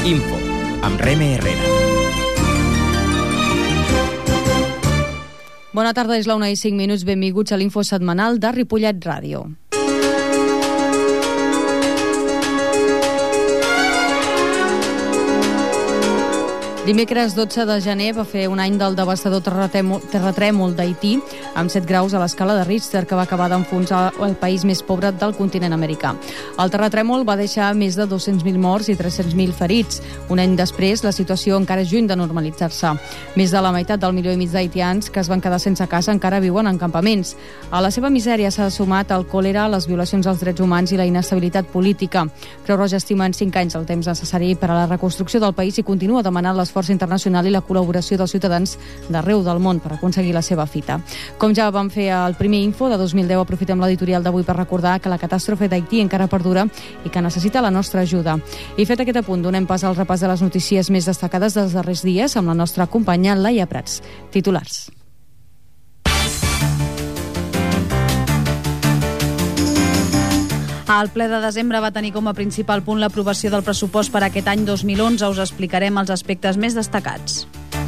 Info, amb Reme Herrera. Bona tarda, és la 1:05. Benvinguts a l'Info setmanal de Ripollet Ràdio. Dimecres 12 de gener va fer un any del devastador terratrèmol d'Haití amb 7 graus a l'escala de Richter, que va acabar d'enfonsar el país més pobre del continent americà. El terratrèmol va deixar més de 200.000 morts i 300.000 ferits. Un any després, la situació encara és lluny de normalitzar-se. Més de la meitat del 1,5 milió d'haitians que es van quedar sense casa encara viuen en campaments. A la seva misèria s'ha sumat el còlera, les violacions als drets humans i la inestabilitat política. Creu Roja estima en 5 anys el temps necessari per a la reconstrucció del país i continua demanant l'esforç internacional i la col·laboració dels ciutadans d'arreu del món per aconseguir la seva fita. Com ja vam fer al primer Info de 2010, aprofitem l'editorial d'avui per recordar que la catàstrofe d'Haití encara perdura i que necessita la nostra ajuda. I fet aquest apunt, donem pas al repàs de les notícies més destacades dels darrers dies amb la nostra companya Laia Prats. Titulars. El ple de desembre va tenir com a principal punt l'aprovació del pressupost per aquest any 2011. Us explicarem els aspectes més destacats.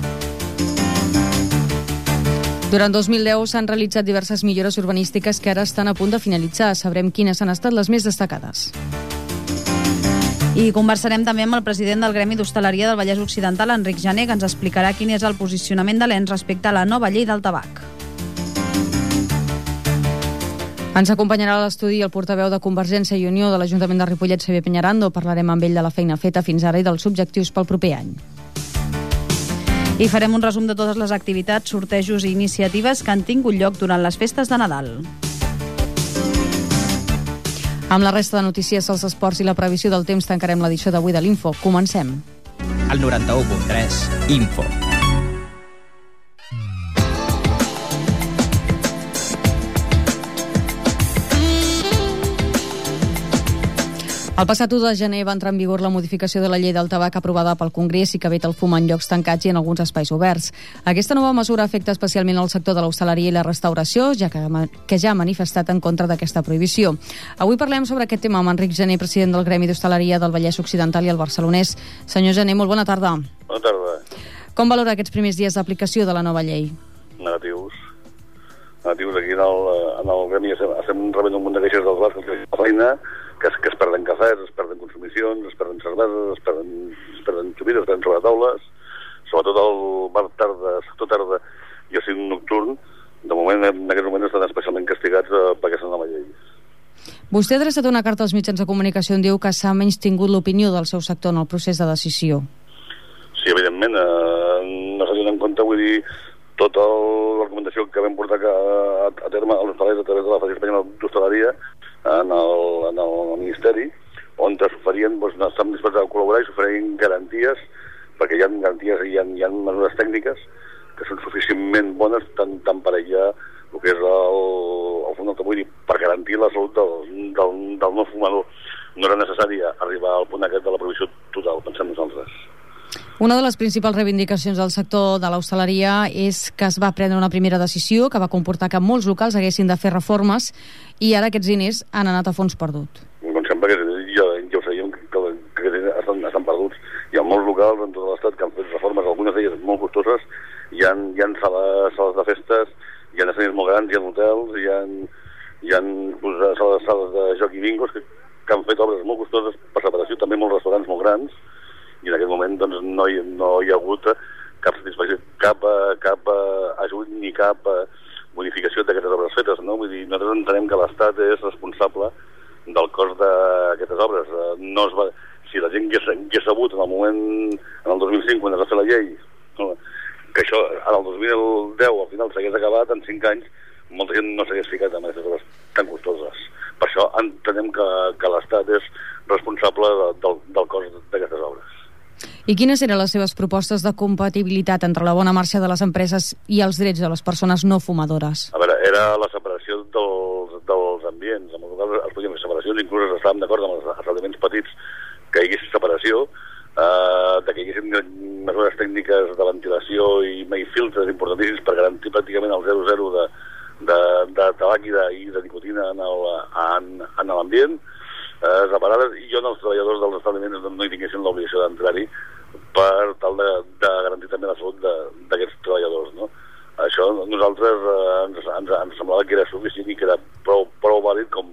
Durant 2010 s'han realitzat diverses millores urbanístiques que ara estan a punt de finalitzar. Sabrem quines han estat les més destacades. I conversarem també amb el president del Gremi d'Hostaleria del Vallès Occidental, Enric Jané, que ens explicarà quin és el posicionament de l'ENS respecte a la nova llei del tabac. Ens acompanyarà a l'estudi el portaveu de Convergència i Unió de l'Ajuntament de Ripollet, Xavier Peñarando. Parlarem amb ell de la feina feta fins ara i dels objectius pel proper any. I farem un resum de totes les activitats, sortejos i iniciatives que han tingut lloc durant les festes de Nadal. Amb la resta de notícies, els esports i la previsió del temps tancarem l'edició d'avui de l'Info. Comencem. El 91.3, Info. El passat 1 de gener va entrar en vigor la modificació de la llei del tabac aprovada pel Congrés i que veta el fum en llocs tancats i en alguns espais oberts. Aquesta nova mesura afecta especialment el sector de l'hostaleria i la restauració, ja que ja ha manifestat en contra d'aquesta prohibició. Avui parlem sobre aquest tema amb Enric Jané, president del Gremi d'Hostaleria del Vallès Occidental i el Barcelonès. Senyor Jané, molt bona tarda. Bona tarda. Com valora aquests primers dies d'aplicació de la nova llei? Negatius. Aquí en el Gremi estem rebent un munt de queixes dels bars que la feina, que es perden cafès, es perden consumicions, es perden cerveses, es perden xumides, es perden sobretaules, sobretot el bar sector tarda i el cim nocturn, de moment, en aquest moment estan especialment castigats per aquesta nova llei. Vostè ha adreçat una carta als mitjans de comunicació on diu que s'ha menystingut l'opinió del seu sector en el procés de decisió. Sí, evidentment, no s'ha tingut en compte, vull dir, tota la recomanació que vam portar a terme a l'hostalers a través de la Federació Espanyola d'Hostaleria en el Ministeri, on s'oferien, estan disposats a col·laborar i s'oferien garanties, perquè hi ha garanties i hi ha mesures tècniques que són suficientment bones tant per aïllar el que és el fum del tabac, per garantir la salut del no fumador. No era necessari arribar al punt aquest de la prohibició total, pensem nosaltres. Una de les principals reivindicacions del sector de l'hostaleria és que es va prendre una primera decisió que va comportar que molts locals haguessin de fer reformes i ara aquests diners han anat a fons perdut. Com sempre, ja ho sabíem que aquests diners estan perduts. Hi ha molts locals en tot l'estat que han fet reformes, algunes d'elles molt costoses, hi ha sales de festes, hi ha escenaris molt grans, hi ha hotels, hi ha sales de joc i bingos que han fet obres molt costoses per separació, també molts restaurants molt grans, i en aquest moment doncs, no hi ha hagut cap satisfacció, cap ajut ni cap bonificació d'aquestes obres fetes, no? Vull dir, nosaltres entenem que l'Estat és responsable del cost d'aquestes obres. Si la gent hagués sabut en el moment, en el 2005, quan es va fer la llei, no? Que això en el 2010 al final s'hagués acabat, en 5 anys molta gent no s'hagués ficat en aquestes obres tan costoses. Per això entenem que l'Estat és responsable del cost d'aquestes obres. I quines eren les seves propostes de compatibilitat entre la bona marxa de les empreses i els drets de les persones no fumadores? A veure, era la separació dels ambients. En els locals es podien fer separacions, inclús estàvem d'acord amb els establiments petits que hi hagués separació, que hi haguessin mesures tècniques de ventilació i filtres importantíssims per garantir pràcticament el 0,0 de tabac i de nicotina en l'ambient, separades i on els treballadors dels establiments no hi tinguessin l'obligació d'entrar-hi per tal de garantir també la salut d'aquests treballadors, no? Això nosaltres ens semblava que era suficient i que era prou vàlid com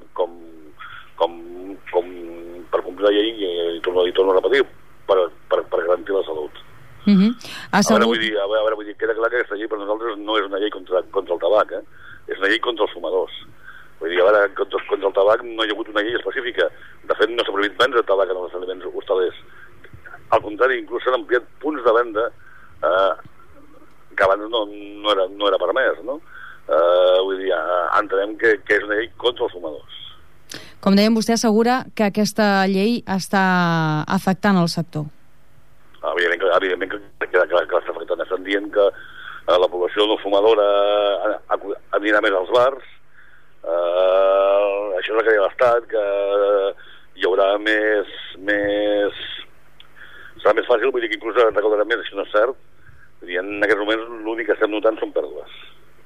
per complir la llei i torno a repetir, per garantir la salut. A veure, vull dir, queda clar que aquesta llei per nosaltres no és una llei contra el tabac, és una llei contra els fumadors. Vull dir, a veure, contra el tabac no hi ha hagut una llei específica. De fet, no s'ha prohibit vendre tabac en els establiments hostalers. Al contrari, inclús s'han ampliat punts de venda que abans no era permès, no? Vull dir, entenem que és una llei contra els fumadors. Com dèiem, vostè assegura que aquesta llei està afectant el sector. Evidentment que l'està afectant. Estan dient que la població no fumadora anirà més als bars. Això és el que hi ha a l'Estat, que hi haurà serà més fàcil, vull dir que inclús recordarem més, això no és cert. I en aquests moments l'únic que estem notant són pèrdues.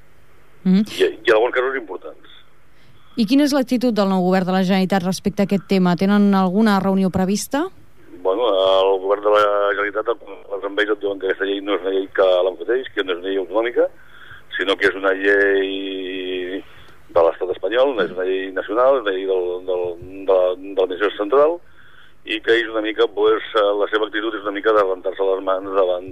I en alguns casos importants. I quina és l'actitud del nou govern de la Generalitat respecte a aquest tema? Tenen alguna reunió prevista? Bueno, el govern de la Generalitat, els amb ells et diuen que aquesta llei no és una llei que l'enfeteix, que no és una llei autonòmica, sinó que és una llei de l'estat espanyol, no és una llei nacional, és una llei de l'administració central, i que ells una mica, la seva actitud és una mica de rentar-se les mans davant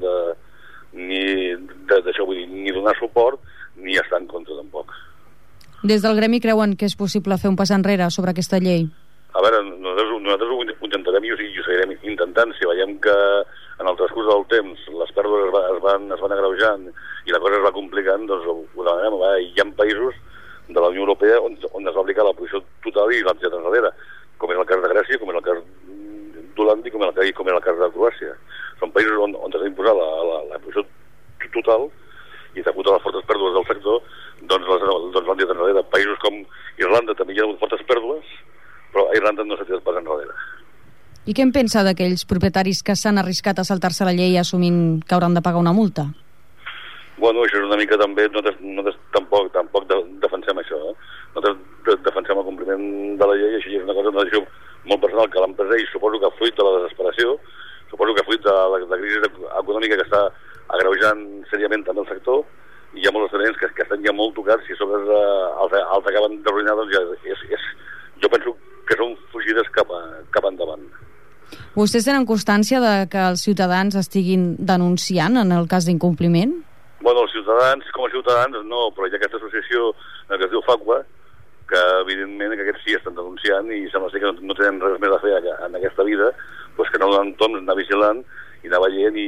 d'això, vull dir, ni donar suport ni estar en contra tampoc. Des del gremi creuen que és possible fer un pas enrere sobre aquesta llei? A veure, nosaltres ho intentarem i ho seguirem intentant. Si veiem que en el transcurs del temps les pèrdues es van agreujant i la cosa es va complicant, doncs ho demanarem. Hi ha països de la Unió Europea on es va aplicar la posició total i l'han tirat enrere, com és el cas de Grècia, com és el cas d'Holanda i com és el cas de Croàcia. Són països on es va imposar la posició total i degut a les fortes pèrdues del sector, doncs l'han tirat enrere. Països com Irlanda també hi ha hagut fortes pèrdues, però a Irlanda no s'ha tirat pas enrere. I què en pensa d'aquells propietaris que s'han arriscat a saltar-se la llei assumint que hauran de pagar una multa? Bueno, això és una mica també, nosaltres tampoc defensem això, Nosaltres defensem el compliment de la llei, i això és una cosa, una decisió molt personal que l'empresa, i suposo que fruit de la desesperació, suposo que fruit de la crisi econòmica que està agreujant seriament també el sector, i hi ha molts establiments que estan ja molt tocats, i a sobre els acaben d'arruïnar, doncs ja jo penso que són fugides cap endavant. Vostès tenen constància de que els ciutadans estiguin denunciant en el cas d'incompliment? Bueno, els ciutadans, com a ciutadans, no, però hi ha aquesta associació que es diu FACUA, que evidentment que aquests sí estan denunciant i sembla ser que no tenen res més a fer en aquesta vida, doncs que no donen temps, anar vigilant i anar veient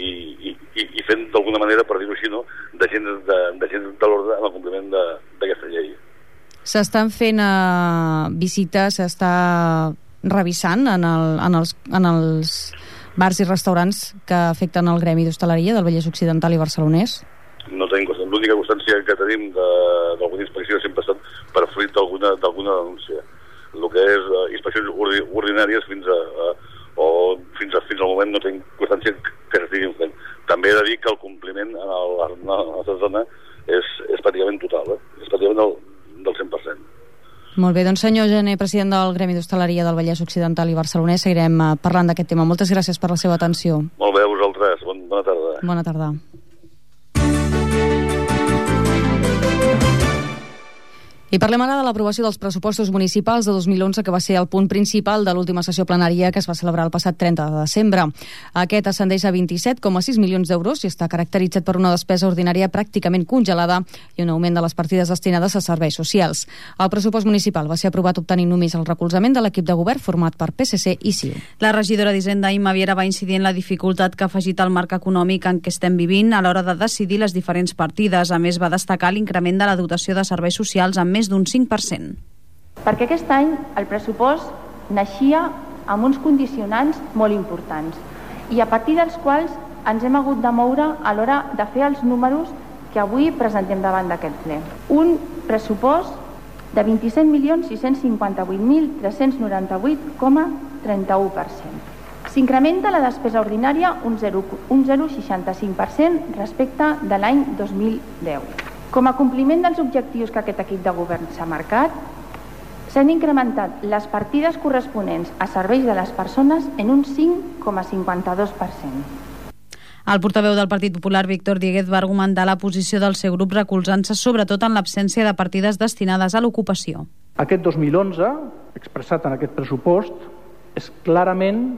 i fent d'alguna manera, per dir-ho així, no, de gent de l'ordre en el compliment d'aquesta llei. S'estan fent visites, s'està revisant en els bars i restaurants que afecten el gremi d'hostaleria del Vallès Occidental i barcelonès? No tenim constància. L'única constància que tenim d'alguna inspecció sempre ha estat per fruit d'alguna denúncia. El que és inspeccions ordinàries fins al moment no tenim constància que s'estiguin fent. També he de dir que el compliment a la nostra zona és pràcticament total, és pràcticament del 100%. Molt bé, doncs senyor Gené, president del Gremi d'Hostaleria del Vallès Occidental i Barcelonès, seguirem parlant d'aquest tema. Moltes gràcies per la seva atenció. Molt bé, a vosaltres. Bona tarda. Bona tarda. I parlem ara de l'aprovació dels pressupostos municipals de 2011, que va ser el punt principal de l'última sessió plenària que es va celebrar el passat 30 de desembre. Aquest ascendeix a 27,6 milions d'euros i està caracteritzat per una despesa ordinària pràcticament congelada i un augment de les partides destinades a serveis socials. El pressupost municipal va ser aprovat obtenint només el recolzament de l'equip de govern format per PSC i CiU. La regidora d'Hisenda, Imma Viera, va incidir en la dificultat que ha afegit el marc econòmic en què estem vivint a l'hora de decidir les diferents partides. A més, va destacar l'increment de la dotació de serveis socials amb més d'un 5%. Perquè aquest any el pressupost naixia amb uns condicionants molt importants i a partir dels quals ens hem hagut de moure a l'hora de fer els números que avui presentem davant d'aquest ple. Un pressupost de 27.658.398,31%. S'incrementa la despesa ordinària un 0,65% respecte de l'any 2010. Com a compliment dels objectius que aquest equip de govern s'ha marcat, s'han incrementat les partides corresponents a serveis de les persones en un 5,52%. El portaveu del Partit Popular, Víctor Dieguez, va argumentar la posició del seu grup recolzant-se sobretot en l'absència de partides destinades a l'ocupació. Aquest 2011, expressat en aquest pressupost, és clarament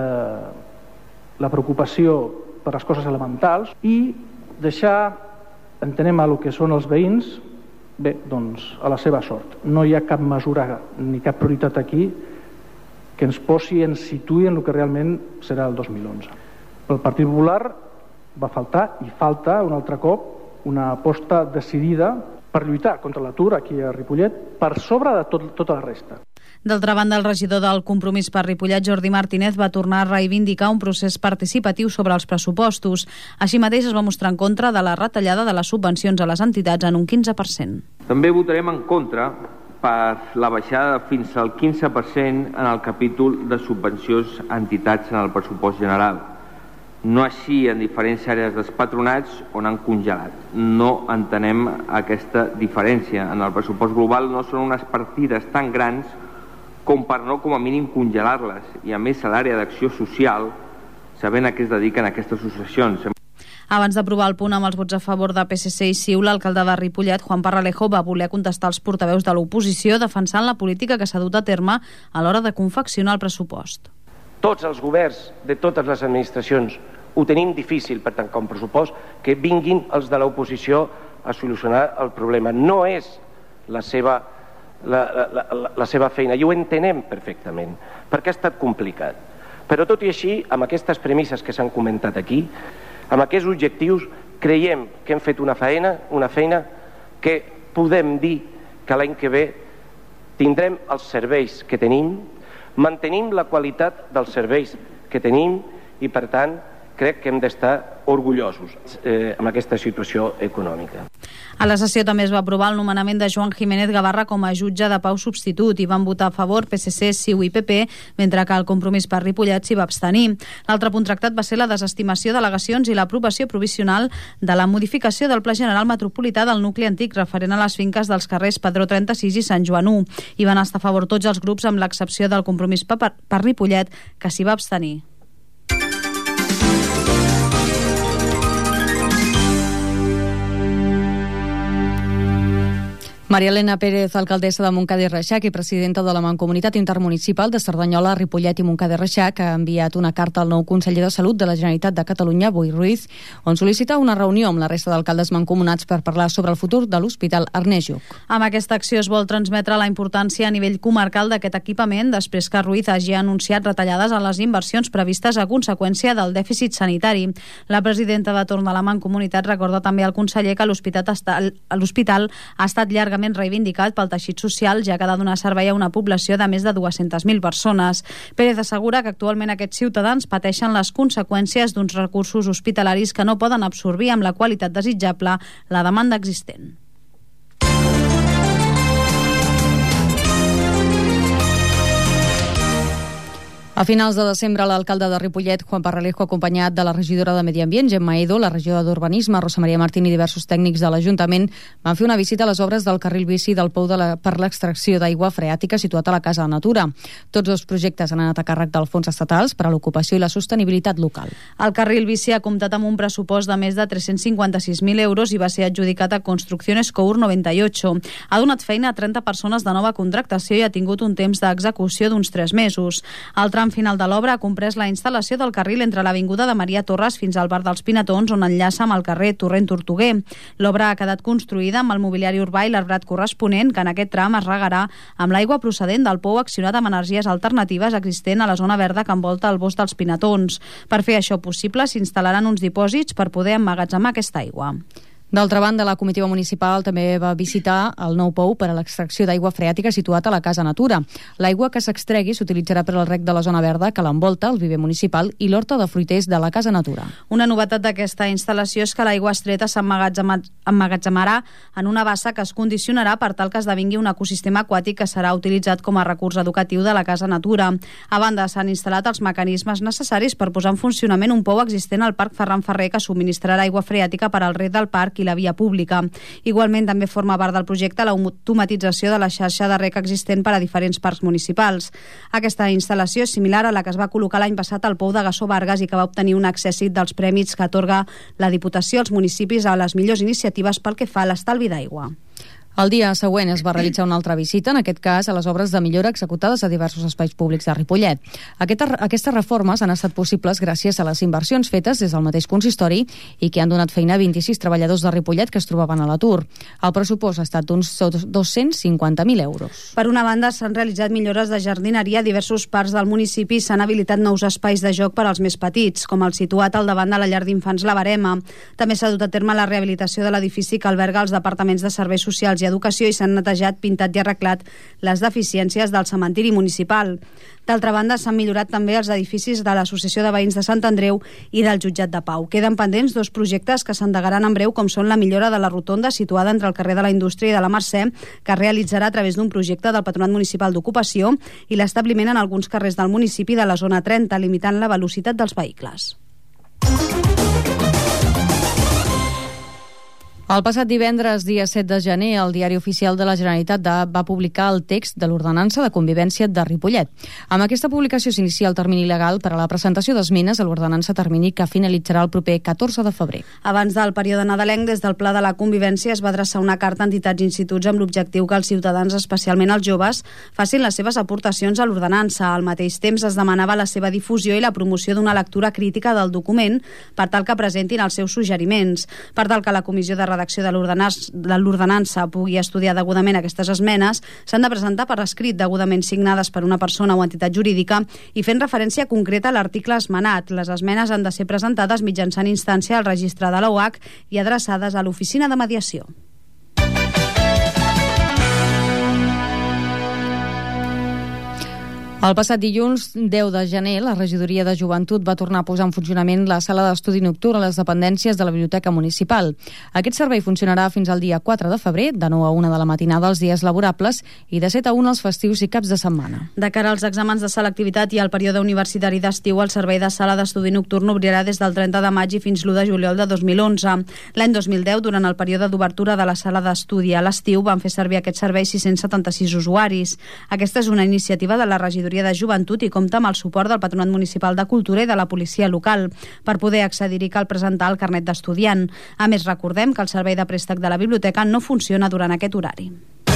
la preocupació per les coses elementals i deixar, entenem, a lo que són els veïns, bé, doncs, a la seva sort. No hi ha cap mesura ni cap prioritat aquí que ens situï en el que realment serà el 2011. Pel Partit Popular va faltar i falta un altre cop una aposta decidida per lluitar contra l'atur aquí a Ripollet per sobre de tota la resta. D'altra banda, el regidor del Compromís per Ripollet, Jordi Martínez, va tornar a reivindicar un procés participatiu sobre els pressupostos. Així mateix es va mostrar en contra de la retallada de les subvencions a les entitats en un 15%. També votarem en contra per la baixada fins al 15% en el capítol de subvencions a entitats en el pressupost general. No així en diferents àrees dels patronats on han congelat. No entenem aquesta diferència. En el pressupost global no són unes partides tan grans com per no, com a mínim, congelar-les. I a més, a l'àrea d'acció social, sabent a què es dediquen aquestes associacions. Abans d'aprovar el punt amb els vots a favor de PSC i CiU, l'alcalde de Ripollet, Juan Parralejo, va voler contestar als portaveus de l'oposició defensant la política que s'ha dut a terme a l'hora de confeccionar el pressupost. Tots els governs de totes les administracions ho tenim difícil per tancar un pressupost, que vinguin els de l'oposició a solucionar el problema. No és la seva feina, i ho entenem perfectament, perquè ha estat complicat. Però tot i així, amb aquestes premisses que s'han comentat aquí, amb aquests objectius, creiem que hem fet una feina que podem dir que l'any que ve tindrem els serveis que tenim, mantenim la qualitat dels serveis que tenim i, per tant, crec que hem d'estar orgullosos amb aquesta situació econòmica. A la sessió també es va aprovar el nomenament de Joan Jiménez Gavarra com a jutge de pau substitut i van votar a favor PSC, CiU i PP, mentre que el Compromís per Ripollet s'hi va abstenir. L'altre punt tractat va ser la desestimació d'al·legacions i l'aprovació provisional de la modificació del Pla General Metropolità del nucli antic referent a les finques dels carrers Padró 36 i Sant Joan 1. Hi van estar a favor tots els grups amb l'excepció del Compromís per Ripollet, que s'hi va abstenir. Maria Elena Pérez, alcaldessa de Montcada i Reixac i presidenta de la Mancomunitat Intermunicipal de Cerdanyola, Ripollet i Montcada i Reixac, ha enviat una carta al nou conseller de Salut de la Generalitat de Catalunya, Boi Ruiz, on sol·licita una reunió amb la resta d'alcaldes mancomunats per parlar sobre el futur de l'Hospital Ernest Lluch. Amb aquesta acció es vol transmetre la importància a nivell comarcal d'aquest equipament després que Ruiz hagi anunciat retallades a les inversions previstes a conseqüència del dèficit sanitari. La presidenta de torn de la Mancomunitat recorda també al conseller que l'hospital ha estat llargament reivindicat pel teixit social, ja que ha de donar servei a una població de més de 200.000 persones. Pérez assegura que actualment aquests ciutadans pateixen les conseqüències d'uns recursos hospitalaris que no poden absorbir amb la qualitat desitjable la demanda existent. A finals de desembre, l'alcalde de Ripollet, Juan Parralejo, acompanyat de la regidora de Medi Ambient, Gemma Edo, la regidora d'Urbanisme, Rosa Maria Martín i diversos tècnics de l'Ajuntament, van fer una visita a les obres del carril bici del pou per l'extracció d'aigua freàtica situat a la Casa de Natura. Tots dos projectes han anat a càrrec dels fons estatals per a l'ocupació i la sostenibilitat local. El carril bici ha comptat amb un pressupost de més de 356.000 euros i va ser adjudicat a Construcciones Cour 98. Ha donat feina a 30 persones de nova contractació i ha tingut un temps d'execució d'uns 3 mesos. El tram final de l'obra ha comprès la instal·lació del carril entre l'Avinguda de Maria Torres fins al bar dels Pinatons, on enllaça amb el carrer Torrent Tortuguer. L'obra ha quedat construïda amb el mobiliari urbà i l'arbrat corresponent, que en aquest tram es regarà amb l'aigua procedent del pou accionat amb energies alternatives existent a la zona verda que envolta el bosc dels Pinatons. Per fer això possible, s'instal·laran uns dipòsits per poder emmagatzemar aquesta aigua. D'altra banda, la comitiva municipal també va visitar el nou pou per a l'extracció d'aigua freàtica situat a la Casa Natura. L'aigua que s'extregui s'utilitzarà per al reg de la zona verda que l'envolta, el viver municipal i l'horta de fruiters de la Casa Natura. Una novetat d'aquesta instal·lació és que l'aigua extreta s'emmagatzemarà en una bassa que es condicionarà per tal que esdevingui un ecosistema aquàtic que serà utilitzat com a recurs educatiu de la Casa Natura. A banda, s'han instal·lat els mecanismes necessaris per posar en funcionament un pou existent al Parc Ferran Ferrer que subministrarà aigua freàtica per al reg del parc parc i la via pública. Igualment també forma part del projecte l'automatització de la xarxa de rec existent per a diferents parcs municipals. Aquesta instal·lació és similar a la que es va col·locar l'any passat al Pou de Gassó Vargas i que va obtenir un accèssit dels prèmits que atorga la Diputació als municipis a les millors iniciatives pel que fa a l'estalvi d'aigua. El dia següent es va realitzar una altra visita, en aquest cas a les obres de millora executades a diversos espais públics de Ripollet. Aquestes reformes han estat possibles gràcies a les inversions fetes des del mateix consistori i que han donat feina a 26 treballadors de Ripollet que es trobaven a l'atur. El pressupost ha estat d'uns 250.000 euros. Per una banda, s'han realitzat millores de jardineria a diversos parcs del municipi i s'han habilitat nous espais de joc per als més petits, com el situat al davant de la llar d'infants La Verema. També s'ha dut a terme la rehabilitació de l'edifici que alberga els departaments de serveis socials i educació i s'han netejat, pintat i arreglat les deficiències del cementiri municipal. D'altra banda, s'han millorat també els edificis de l'Associació de Veïns de Sant Andreu i del Jutjat de Pau. Queden pendents 2 projectes que s'endegaran en breu, com són la millora de la rotonda situada entre el carrer de la Indústria i de la Mercè, que es realitzarà a través d'un projecte del Patronat Municipal d'Ocupació, i l'establiment en alguns carrers del municipi de la zona 30, limitant la velocitat dels vehicles. El passat divendres, dia 7 de gener, el Diari Oficial de la Generalitat va publicar el text de l'Ordenança de Convivència de Ripollet. Amb aquesta publicació s'inicia el termini legal per a la presentació d'esmenes a l'ordenança, termini que finalitzarà el proper 14 de febrer. Abans del període nadalenc, des del Pla de la Convivència es va adreçar una carta a entitats i instituts amb l'objectiu que els ciutadans, especialment els joves, facin les seves aportacions a l'ordenança. Al mateix temps es demanava la seva difusió i la promoció d'una lectura crítica del document per tal que presentin els seus suggeriments. Per tal que la Comissió de Redacció de l'ordenança pugui estudiar degudament aquestes esmenes, s'han de presentar per escrit, degudament signades per una persona o entitat jurídica i fent referència concreta a l'article esmenat. Les esmenes han de ser presentades mitjançant instància al registre de l'OAC i adreçades a l'Oficina de Mediació. El passat dilluns, 10 de gener, la Regidoria de Joventut va tornar a posar en funcionament la sala d'estudi nocturn a les dependències de la Biblioteca Municipal. Aquest servei funcionarà fins al dia 4 de febrer, de 9 a 1 de la matinada els dies laborables i de 7 a 1 els festius i caps de setmana. De cara als exàmens de selectivitat i al període universitari d'estiu, el servei de sala d'estudi nocturn obrirà des del 30 de maig i fins l'1 de juliol de 2011. L'any 2010, durant el període d'obertura de la sala d'estudi a l'estiu, van fer servir aquest servei 676 usuaris. Aquesta és una iniciativa de la Regidoria de Joventut i compta amb el suport del Patronat Municipal de Cultura i de la policia local. Per poder accedir-hi cal presentar el carnet d'estudiant. A més, recordem que el servei de préstec de la biblioteca no funciona durant aquest horari.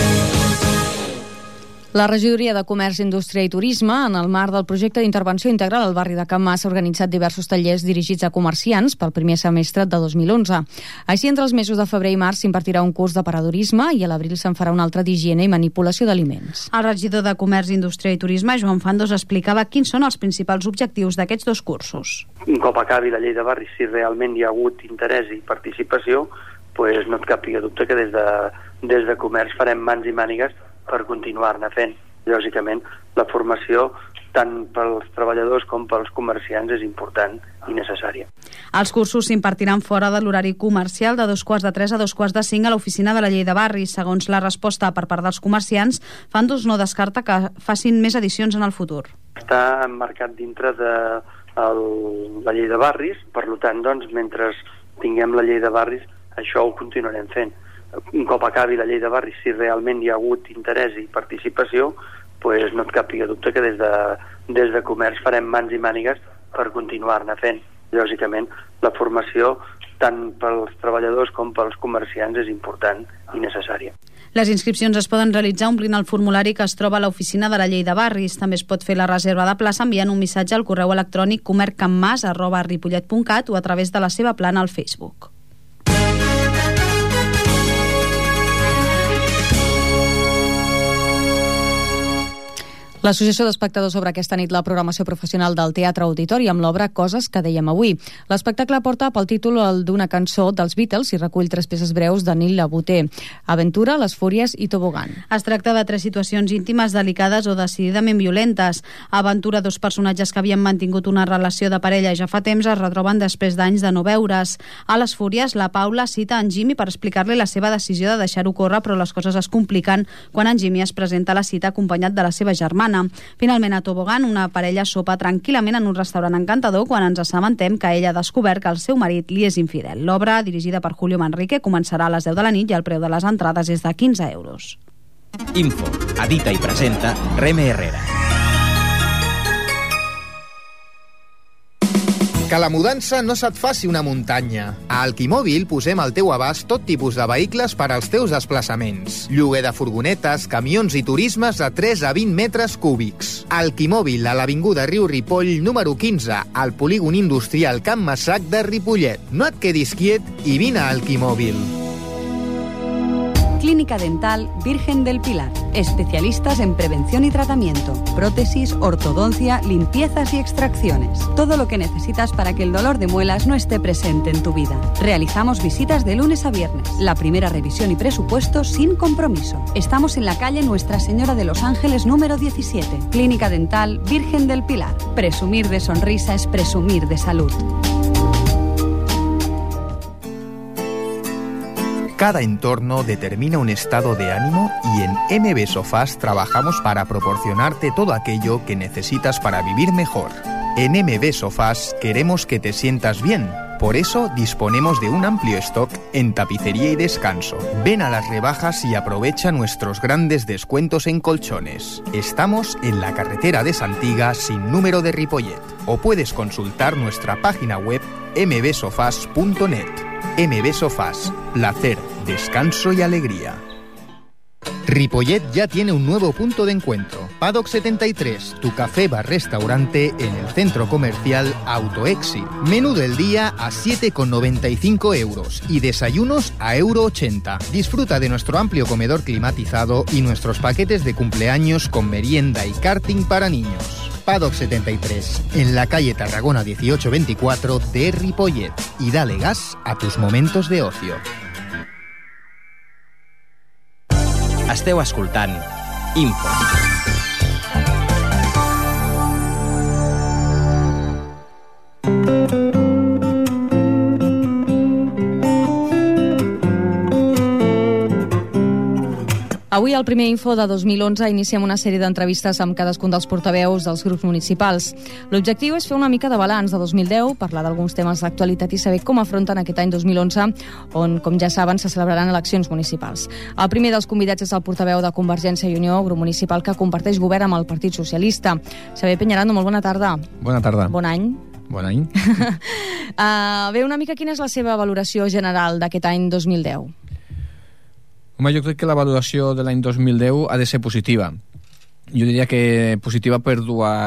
La Regidoria de Comerç, Indústria i Turisme, en el marc del projecte d'intervenció integral al barri de Can Mas, ha organitzat diversos tallers dirigits a comerciants pel primer semestre de 2011. Així, entre els mesos de febrer i març s'impartirà un curs d'aparedorisme i a l'abril se'n farà un altre d'higiene i manipulació d'aliments. El regidor de Comerç, Indústria i Turisme, Joan Fandos, explicava quins són els principals objectius d'aquests 2 cursos. Un cop acabi la llei de barris, si realment hi ha hagut interès i participació, pues no et capigui dubte que des de Comerç farem mans i mànigues per continuar-ne fent. Lògicament, la formació tant pels treballadors com pels comerciants és important i necessària. Els cursos s'impartiran fora de l'horari comercial de 2:45 a 2:45 a l'oficina de la llei de barris. Segons la resposta per part dels comerciants, Fandos no descarta que facin més edicions en el futur. Està emmarcat dintre de la llei de barris, per tant, doncs, mentre tinguem la llei de barris, això ho continuarem fent. Un cop acabi la llei de barris, si realment hi ha hagut interès i participació, pues no et capigui dubte que des de Comerç farem mans i mànigues per continuar-ne fent. Lògicament, la formació tant pels treballadors com pels comerciants és important i necessària. Les inscripcions es poden realitzar omplint el formulari que es troba a l'oficina de la llei de barris. També es pot fer la reserva de plaça enviant un missatge al correu electrònic comerccammàs@ripollet.cat o a través de la seva plana al Facebook. L'Associació d'Espectadors obre aquesta nit la programació professional del Teatre Auditori amb l'obra Coses que dèiem avui. L'espectacle porta pel títol el d'una cançó dels Beatles i recull 3 peces breus de Neil Labuté: Aventura, Les Fúries i Tobogan. Es tracta de 3 situacions íntimes, delicades o decididament violentes. A Aventura, 2 personatges que havien mantingut una relació de parella ja fa temps es retroben després d'anys de no veure's. A Les Fúries, la Paula cita en Jimmy per explicar-li la seva decisió de deixar-ho córrer, però les coses es compliquen quan en Jimmy es presenta a la cita acompanyat de la seva germana. setmana. Finalment, a Tobogan, una parella sopa tranquil·lament en un restaurant encantador quan ens assabentem que ella ha descobert que el seu marit li és infidel. L'obra, dirigida per Julio Manrique, començarà a les 10 de la nit i el preu de les entrades és de 15 euros. Info, edita i presenta Reme Herrera. Que la mudança no se't faci una muntanya. A Alquimòbil posem al teu abast tot tipus de vehicles per als teus desplaçaments. Lloguer de furgonetes, camions i turismes de 3 a 20 metres cúbics. Alquimòbil, a l'avinguda Riu Ripoll, número 15, al polígon industrial Can Massac de Ripollet. No et quedis quiet i vine a Alquimòbil. Clínica Dental Virgen del Pilar. Especialistas en prevención y tratamiento, prótesis, ortodoncia, limpiezas y extracciones. Todo lo que necesitas para que el dolor de muelas no esté presente en tu vida. Realizamos visitas de lunes a viernes. La primera revisión y presupuesto sin compromiso. Estamos en la calle Nuestra Señora de los Ángeles número 17. Clínica Dental Virgen del Pilar. Presumir de sonrisa es presumir de salud. Cada entorno determina un estado de ánimo y en MB Sofás trabajamos para proporcionarte todo aquello que necesitas para vivir mejor. En MB Sofás queremos que te sientas bien. Por eso disponemos de un amplio stock en tapicería y descanso. Ven a las rebajas y aprovecha nuestros grandes descuentos en colchones. Estamos en la carretera de Santiga sin número de Ripollet. O puedes consultar nuestra página web mbsofas.net. MB Sofás, placer, descanso y alegría. Ripollet ya tiene un nuevo punto de encuentro. Paddock 73, tu café bar restaurante en el centro comercial Autoexit. Menú del día a 7,95 euros y desayunos a €1,80. Disfruta de nuestro amplio comedor climatizado y nuestros paquetes de cumpleaños con merienda y karting para niños. Paddock 73, en la calle Tarragona 1824 de Ripollet. Y dale gas a tus momentos de ocio. Esteu escoltant Info. Avui, al primer Info de 2011, iniciem una sèrie d'entrevistes amb cadascun dels portaveus dels grups municipals. L'objectiu és fer una mica de balanç de 2010, parlar d'alguns temes d'actualitat i saber com afronten aquest any 2011, on, com ja saben, se celebraran eleccions municipals. El primer dels convidats és el portaveu de Convergència i Unió, grup municipal que comparteix govern amb el Partit Socialista. Xavier Peñarando, molt bona tarda. Bona tarda. Bon any. Bon any. Bé, una mica quina és la seva valoració general d'aquest any 2010? Home, jo crec que la valoració de l'any 2010 ha de ser positiva. Jo diria que positiva per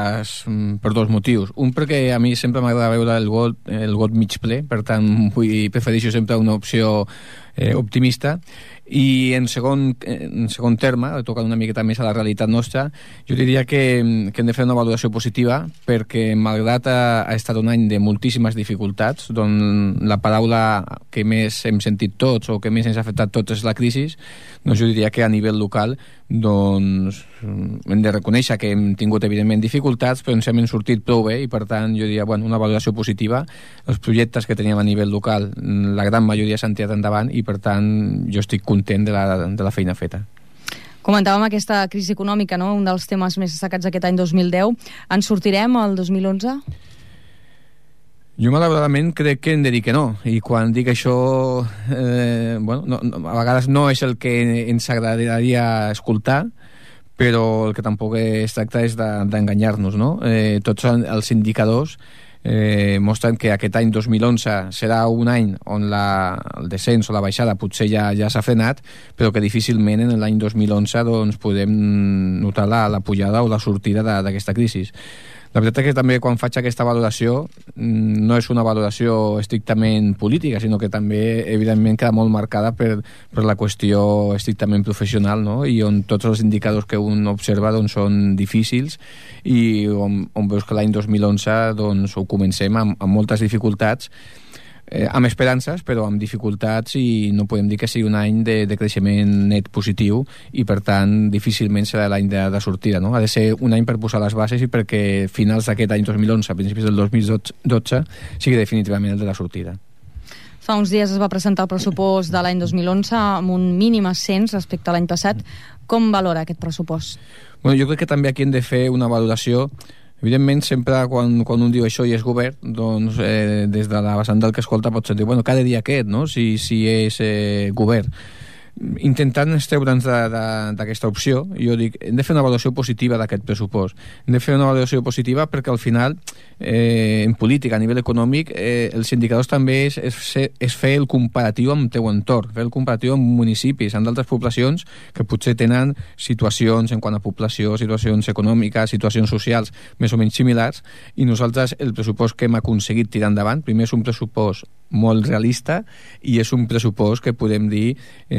dos motius. Un, perquè a mi sempre m'agrada veure el got mig ple, per tant prefereixo sempre una opció optimista. I en segon terme, tocant una miqueta més a la realitat nostra, jo diria que hem de fer una valoració positiva, perquè malgrat ha estat un any de moltíssimes dificultats, on la paraula que més hem sentit tots o que més ens ha afectat tots és la crisi, doncs jo diria que a nivell local doncs hem de reconèixer que hem tingut evidentment dificultats, però ens hem sortit prou bé i per tant jo diria una valoració positiva. Els projectes que teníem a nivell local, la gran majoria s'han tirat endavant i per tant jo estic content de la feina feta. Comentàvem aquesta crisi econòmica, no? Un dels temes més destacats aquest any 2010. En sortirem el 2011? Jo malauradament crec que hem de dir que no, i quan dic això a vegades no és el que ens agradaria escoltar, però el que tampoc es tracta és d'enganyar-nos, no? Tots els indicadors mostren que aquest any 2011 serà un any on el descens o la baixada potser ja s'ha frenat, però que difícilment en l'any 2011 doncs, podem notar la pujada o la sortida d'aquesta crisi. La veritat és que també quan faig aquesta valoració no és una valoració estrictament política, sinó que també evidentment queda molt marcada per la qüestió estrictament professional, no? I on tots els indicadors que un observa doncs, són difícils i on veus que l'any 2011 doncs, ho comencem amb moltes dificultats, amb esperances però amb dificultats, i no podem dir que sigui un any de creixement net positiu i per tant difícilment serà l'any de sortida, no? Ha de ser un any per posar les bases i perquè finals d'aquest any 2011, principis del 2012 sigui definitivament el de la sortida. Fa uns dies es va presentar el pressupost de l'any 2011 amb un mínim ascens respecte a l'any passat. Com valora aquest pressupost? Bueno, jo crec que també aquí hem de fer una valoració. Evidentment, sempre quan un diu això i és govern, doncs des de la vessant del que escolta pot sentir, bueno, cada dia aquest, no?, si és govern. Intentant estreure'ns d'aquesta opció, jo dic, hem de fer una valoració positiva d'aquest pressupost. Hem de fer una valoració positiva perquè al final, en política, a nivell econòmic, els indicadors també és fer el comparatiu amb el teu entorn, fer el comparatiu amb municipis, amb d'altres poblacions que potser tenen situacions en quant a població, situacions econòmiques, situacions socials més o menys similars, i nosaltres el pressupost que hem aconseguit tirar endavant, primer és un pressupost molt realista i és un pressupost que podem dir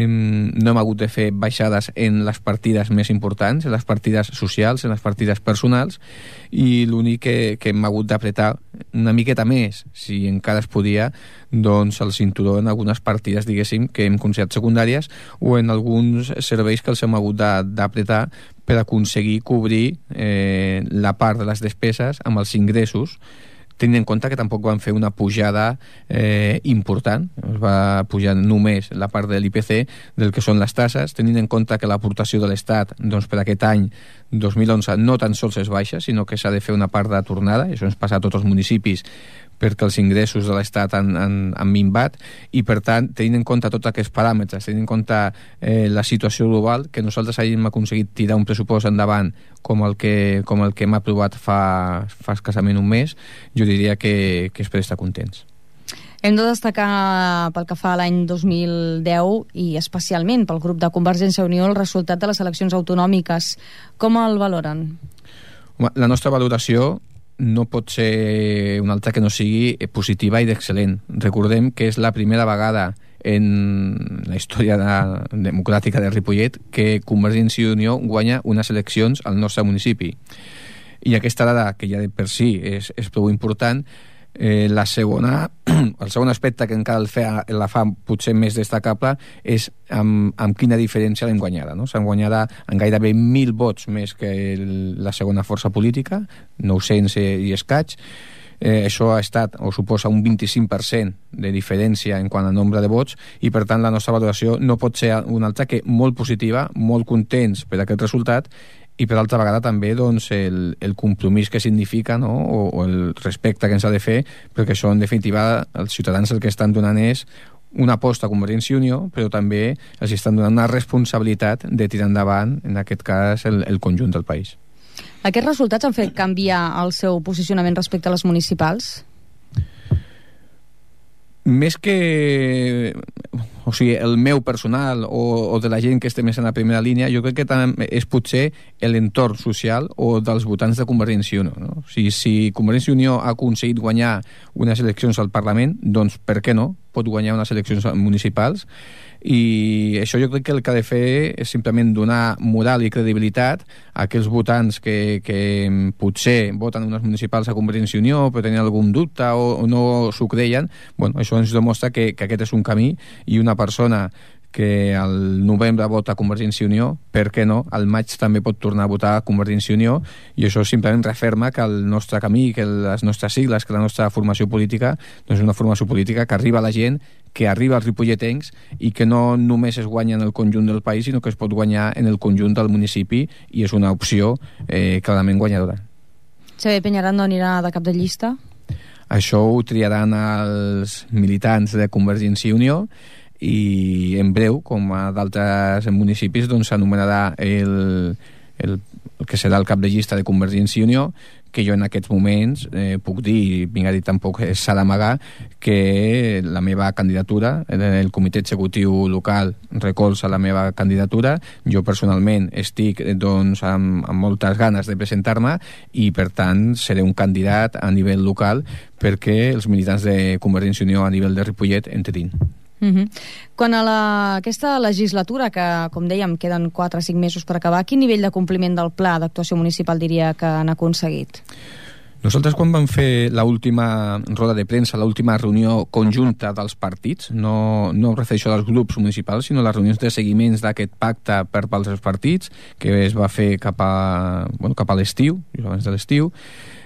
no hem hagut de fer baixades en les partides més importants, en les partides socials, en les partides personals, i l'únic que hem hagut d'apretar una miqueta més, si encara es podia, doncs el cinturó en algunes partides, diguéssim, que hem considerat secundàries, o en alguns serveis que els hem hagut d'apretar per aconseguir cobrir la part de les despeses amb els ingressos, tenint en compte que tampoc van fer una pujada important, es va pujar només la part de l'IPC del que són les tasses, tenint en compte que l'aportació de l'Estat doncs, per aquest any 2011 no tan sols és baixa, sinó que s'ha de fer una part de tornada, això ens passa a tots els municipis perquè els ingressos de l'Estat han minvat, i per tant, tenint en compte tots aquests paràmetres, tenint en compte la situació global, que nosaltres hem aconseguit tirar un pressupost endavant com el que hem aprovat fa escassament un mes, jo diria que és per estar contents. Hem de destacar pel que fa a l'any 2010 i especialment pel grup de Convergència i Unió el resultat de les eleccions autonòmiques. Com el valoren? La nostra valoració no pot ser una altra que no sigui positiva i d'excel·lent. Recordem que és la primera vegada en la història democràtica de Ripollet que Convergència i Unió guanya unes eleccions al nostre municipi. I aquesta dada, que ja de per si és prou important, el segon aspecte que encara la fa potser més destacable és amb quina diferència l'hem guanyada, no? S'han guanyada en gairebé 1.000 vots més que la segona força política, 900 i escaig. Això ha estat o suposa un 25% de diferència en quant a nombre de vots, i per tant la nostra valoració no pot ser una altra que molt positiva, molt contents per aquest resultat, i per altra vegada també doncs, el compromís que significa, no? o el respecte que ens ha de fer, perquè això en definitiva els ciutadans el que estan donant és una aposta a Convergència i Unió, però també els estan donant una responsabilitat de tirar endavant, en aquest cas, el conjunt del país. Aquests resultats han fet canviar el seu posicionament respecte a les municipals? Més que... O sigui, el meu personal o de la gent que esté més en la primera línia, jo crec que també és potser l'entorn social o dels votants de Convergència i Unió, no? O sigui, si Convergència i Unió ha aconseguit guanyar unes eleccions al Parlament, doncs per què no? Pot guanyar unes eleccions municipals, i això jo crec que el que ha de fer és simplement donar moral i credibilitat a aquells votants que potser voten unes municipals a Convergència i Unió però tenen algun dubte o no s'ho creien. Bueno, això ens demostra que aquest és un camí, i una persona que al novembre vota a Convergència i Unió, per què no, al maig també pot tornar a votar a Convergència i Unió, i això simplement referma que el nostre camí, que les nostres sigles, que la nostra formació política doncs és una formació política que arriba a la gent, que arriba als ripolletens, i que no només es guanya en el conjunt del país, sinó que es pot guanyar en el conjunt del municipi, i és una opció clarament guanyadora. Xavier Peñarando anirà de cap de llista? Això ho triaran els militants de Convergència i Unió, i en breu, com a d'altres municipis, doncs s'anomenarà el que serà el cap de llista de Convergència i Unió, que jo en aquests moments puc dir, i vinc a dir tampoc s'ha d'amagar, que la meva candidatura, el comitè executiu local recolza la meva candidatura. Jo personalment estic doncs, amb moltes ganes de presentar-me, i per tant seré un candidat a nivell local perquè els militants de Convergència i Unió a nivell de Ripollet entetin. Quan a aquesta legislatura, que com dèiem queden 4 o 5 mesos per acabar, quin nivell de compliment del pla d'actuació municipal diria que han aconseguit? Nosaltres quan vam fer l'última roda de premsa, l'última reunió conjunta dels partits, no em refereixo als grups municipals, sinó les reunions de seguiments d'aquest pacte per pels partits, que es va fer cap a l'estiu, just abans de l'estiu,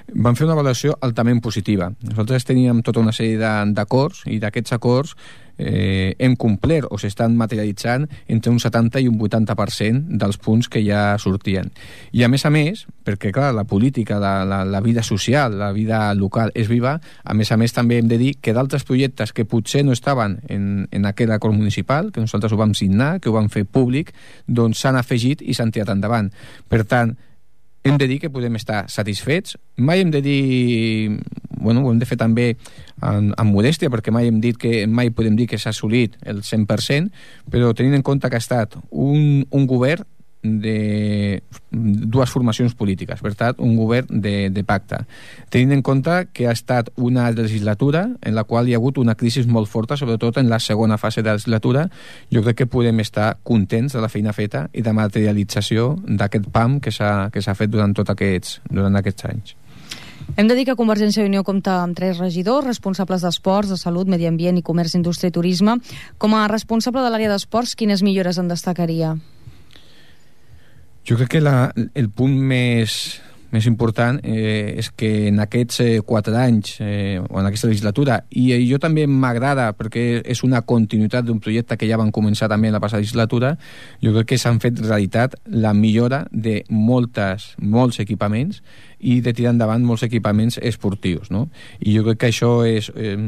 van fer una valoració altament positiva. Nosaltres teníem tota una sèrie d'acords, i d'aquests acords hem complert o s'estan materialitzant entre un 70 i un 80% dels punts que ja sortien. I a més, perquè clar, la política, la vida social, la vida local és viva, a més també hem de dir que d'altres projectes que potser no estaven en aquell acord municipal, que nosaltres ho vam signar, que ho vam fer públic, doncs s'han afegit i s'han tirat endavant. Per tant, hem de dir que podem estar satisfets. Mai hem de dir... Bueno, ho hem de fer també amb modèstia, perquè mai podem dir que s'ha assolit el 100%, però tenint en compte que ha estat un govern de dues formacions polítiques, per tant, un govern de pacte. Tenint en compte que ha estat una legislatura en la qual hi ha hagut una crisi molt forta, sobretot en la segona fase de la legislatura, jo crec que podem estar contents de la feina feta i de materialització d'aquest PAM que s'ha fet durant aquests anys. Hem de dir que Convergència i Unió compta amb 3 regidors responsables d'esports, de salut, medi ambient i comerç, indústria i turisme. Com a responsable de l'àrea d'esports, quines millores en destacaria? Jo crec que el punt més important és que en aquests 4 anys o en aquesta legislatura, i jo també m'agrada perquè és una continuïtat d'un projecte que ja van començar també en la passada legislatura, jo crec que s'han fet realitat la millora de molts equipaments i de tirar endavant molts equipaments esportius, no? I jo crec que això és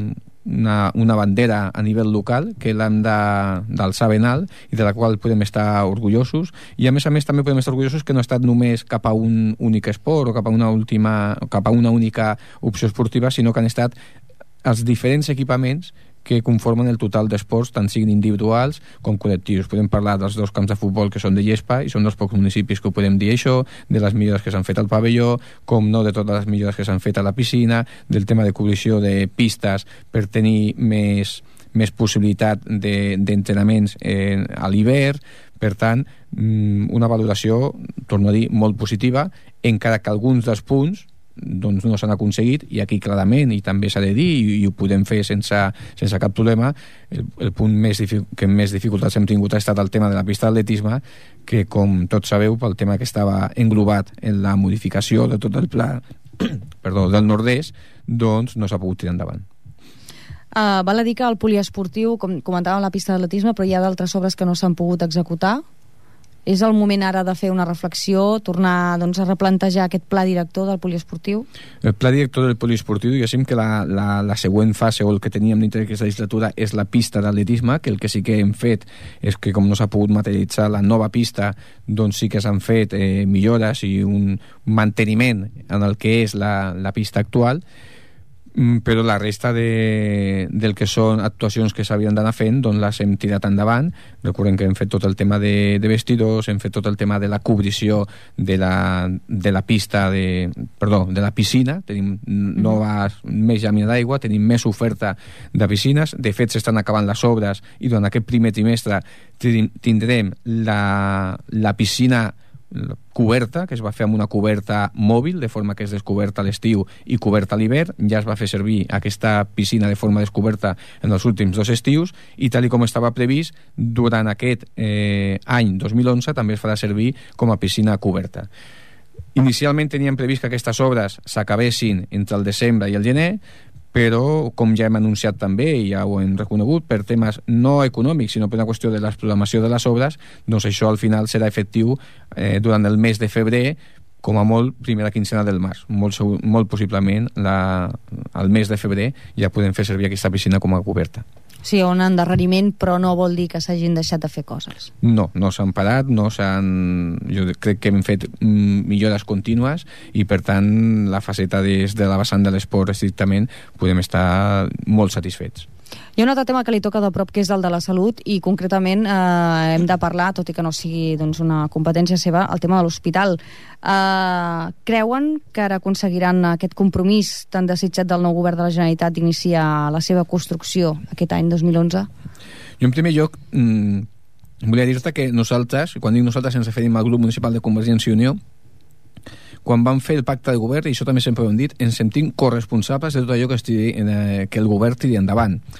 una bandera a nivell local que l'hem d'alçar ben alt i de la qual podem estar orgullosos, i a més també podem estar orgullosos que no ha estat només cap a un únic esport o cap a una única opció esportiva, sinó que han estat els diferents equipaments que conformen el total d'esports, tant siguin individuals com col·lectius. Podem parlar dels 2 camps de futbol que són de Llespa, i són dels pocs municipis que ho podem dir això, de les millores que s'han fet al pavelló, com no de totes les millores que s'han fet a la piscina, del tema de cobrició de pistes per tenir més possibilitat d'entrenaments a l'hivern. Per tant, una valoració, torno a dir, molt positiva, encara que alguns dels punts doncs no s'han aconseguit, i aquí clarament, i també s'ha de dir, i ho podem fer sense cap problema, el punt que més dificultats hem tingut ha estat el tema de la pista d'atletisme, que com tots sabeu, pel tema que estava englobat en la modificació de tot el pla del nord-est, doncs no s'ha pogut tirar endavant. Val a dir que el poliesportiu, com comentàvem, la pista d'atletisme, però hi ha d'altres obres que no s'han pogut executar. És el moment ara de fer una reflexió, tornar a replantejar aquest pla director del poliesportiu? El pla director del poliesportiu, diguéssim que la següent fase o el que teníem dintre d'aquesta legislatura és la pista d'atletisme, que el que sí que hem fet és que com no s'ha pogut materialitzar la nova pista, doncs sí que s'han fet millores i un manteniment en el que és la pista actual, però la resta del que són actuacions que s'havien d'anar fent, doncs les hem tirat endavant. Recordem que hem fet tot el tema de vestidors, hem fet tot el tema de la cobrició de la pista de la piscina. Tenim més làmina d'aigua, tenim més oferta de piscines. De fet, s'estan acabant les obres i durant aquest primer trimestre tindrem la piscina coberta, que es va fer amb una coberta mòbil, de forma que és descoberta a l'estiu i coberta a l'hivern. Ja es va fer servir aquesta piscina de forma descoberta en els últims 2 estius, i tal com estava previst, durant aquest any 2011 també es farà servir com a piscina coberta. Inicialment teníem previst que aquestes obres s'acabessin entre el desembre i el gener, però, com ja hem anunciat també, i ja ho hem reconegut, per temes no econòmics, sinó per una qüestió de la programació de les obres, doncs això al final serà efectiu durant el mes de febrer, com a molt primera quincena del març. Molt possiblement al mes de febrer ja podem fer servir aquesta piscina com a coberta. Sí, un endarreriment, però no vol dir que s'hagin deixat de fer coses. No s'han parat, jo crec que hem fet millores contínues, i per tant la faceta des de la vessant de l'esport estrictament podem estar molt satisfets. Hi ha un altre tema que li toca de prop, que és el de la salut, i concretament hem de parlar, tot i que no sigui una competència seva, el tema de l'hospital. Creuen que ara aconseguiran aquest compromís tan desitjat del nou govern de la Generalitat d'iniciar la seva construcció aquest any 2011? Jo, en primer lloc, volia dir-te que nosaltres, quan dic nosaltres ens referim al grup municipal de Convergència i Unió, quan vam fer el pacte de govern, i això també sempre ho hem dit, ens sentim corresponsables de tot allò que el govern tiri endavant.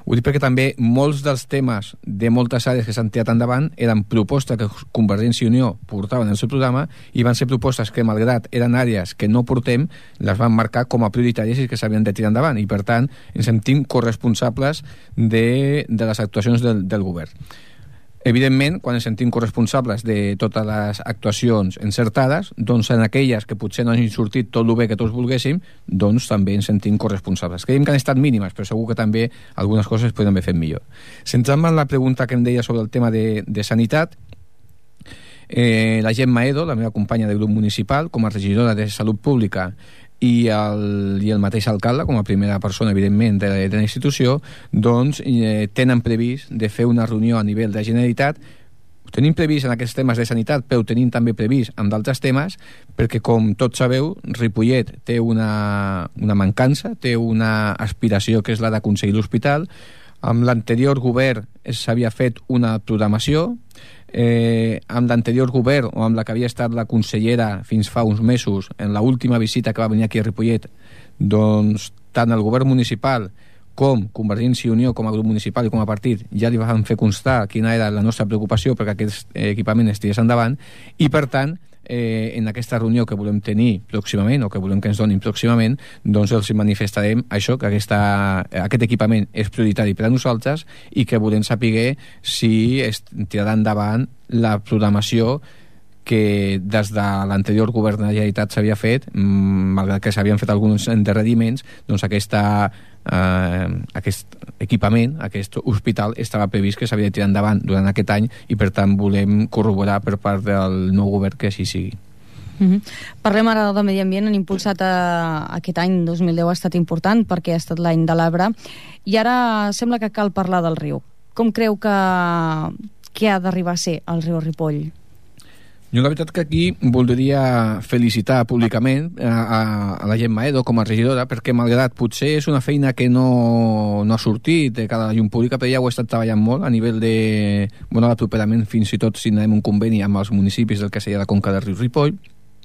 Ho dic perquè també molts dels temes de moltes àrees que s'han tirat endavant eren propostes que Convergència i Unió portaven en el seu programa i van ser propostes que, malgrat eren àrees que no portem, les van marcar com a prioritàries i que s'havien de tirar endavant. I, per tant, ens sentim corresponsables de les actuacions del govern. Evidentment, quan ens sentim corresponsables de totes les actuacions encertades, doncs en aquelles que potser no hagin sortit tot el bé que tots volguéssim, doncs també ens sentim corresponsables. Creiem que han estat mínimes, però segur que també algunes coses podem haver fet millor. Centrant-me en la pregunta que em deia sobre el tema de sanitat, la Gemma Edo, la meva companya de grup municipal, com a regidora de Salut Pública, i el mateix alcalde, com a primera persona, evidentment, de la institució, doncs tenen previst de fer una reunió a nivell de Generalitat. Ho tenim previst en aquests temes de sanitat, però ho tenim també previst en d'altres temes, perquè, com tots sabeu, Ripollet té una mancança, té una aspiració que és la d'aconseguir l'hospital. Amb l'anterior govern s'havia fet una programació, amb l'anterior govern o amb la que havia estat la consellera fins fa uns mesos, en l'última visita que va venir aquí a Ripollet, doncs tant el govern municipal com Convergència i Unió com a grup municipal i com a partit ja li van fer constar quina era la nostra preocupació perquè aquest equipament estigués endavant, i per tant en aquesta reunió que volem tenir pròximament o que volem que ens donin pròximament, doncs els manifestarem això, que aquest equipament és prioritari per a nosaltres i que volem saber si es tirarà endavant la programació que des de l'anterior govern de la Generalitat s'havia fet, malgrat que s'havien fet alguns endarreriments, doncs aquest equipament, aquest hospital, estava previst que s'havia de tirar endavant durant aquest any i, per tant, volem corroborar per part del nou govern que així sigui. Parlem ara de medi ambient. Han impulsat aquest any 2010, ha estat important perquè ha estat l'any de l'Arbre, i ara sembla que cal parlar del riu. Com creu que ha d'arribar a ser el riu Ripoll? Jo la veritat que aquí voldria felicitar públicament a la Gemma Edo com a regidora, perquè malgrat potser és una feina que no ha sortit de cada llum pública, però ja ho ha estat treballant molt a nivell de, properament fins i tot signarem un conveni amb els municipis del que seria la conca del riu Ripoll.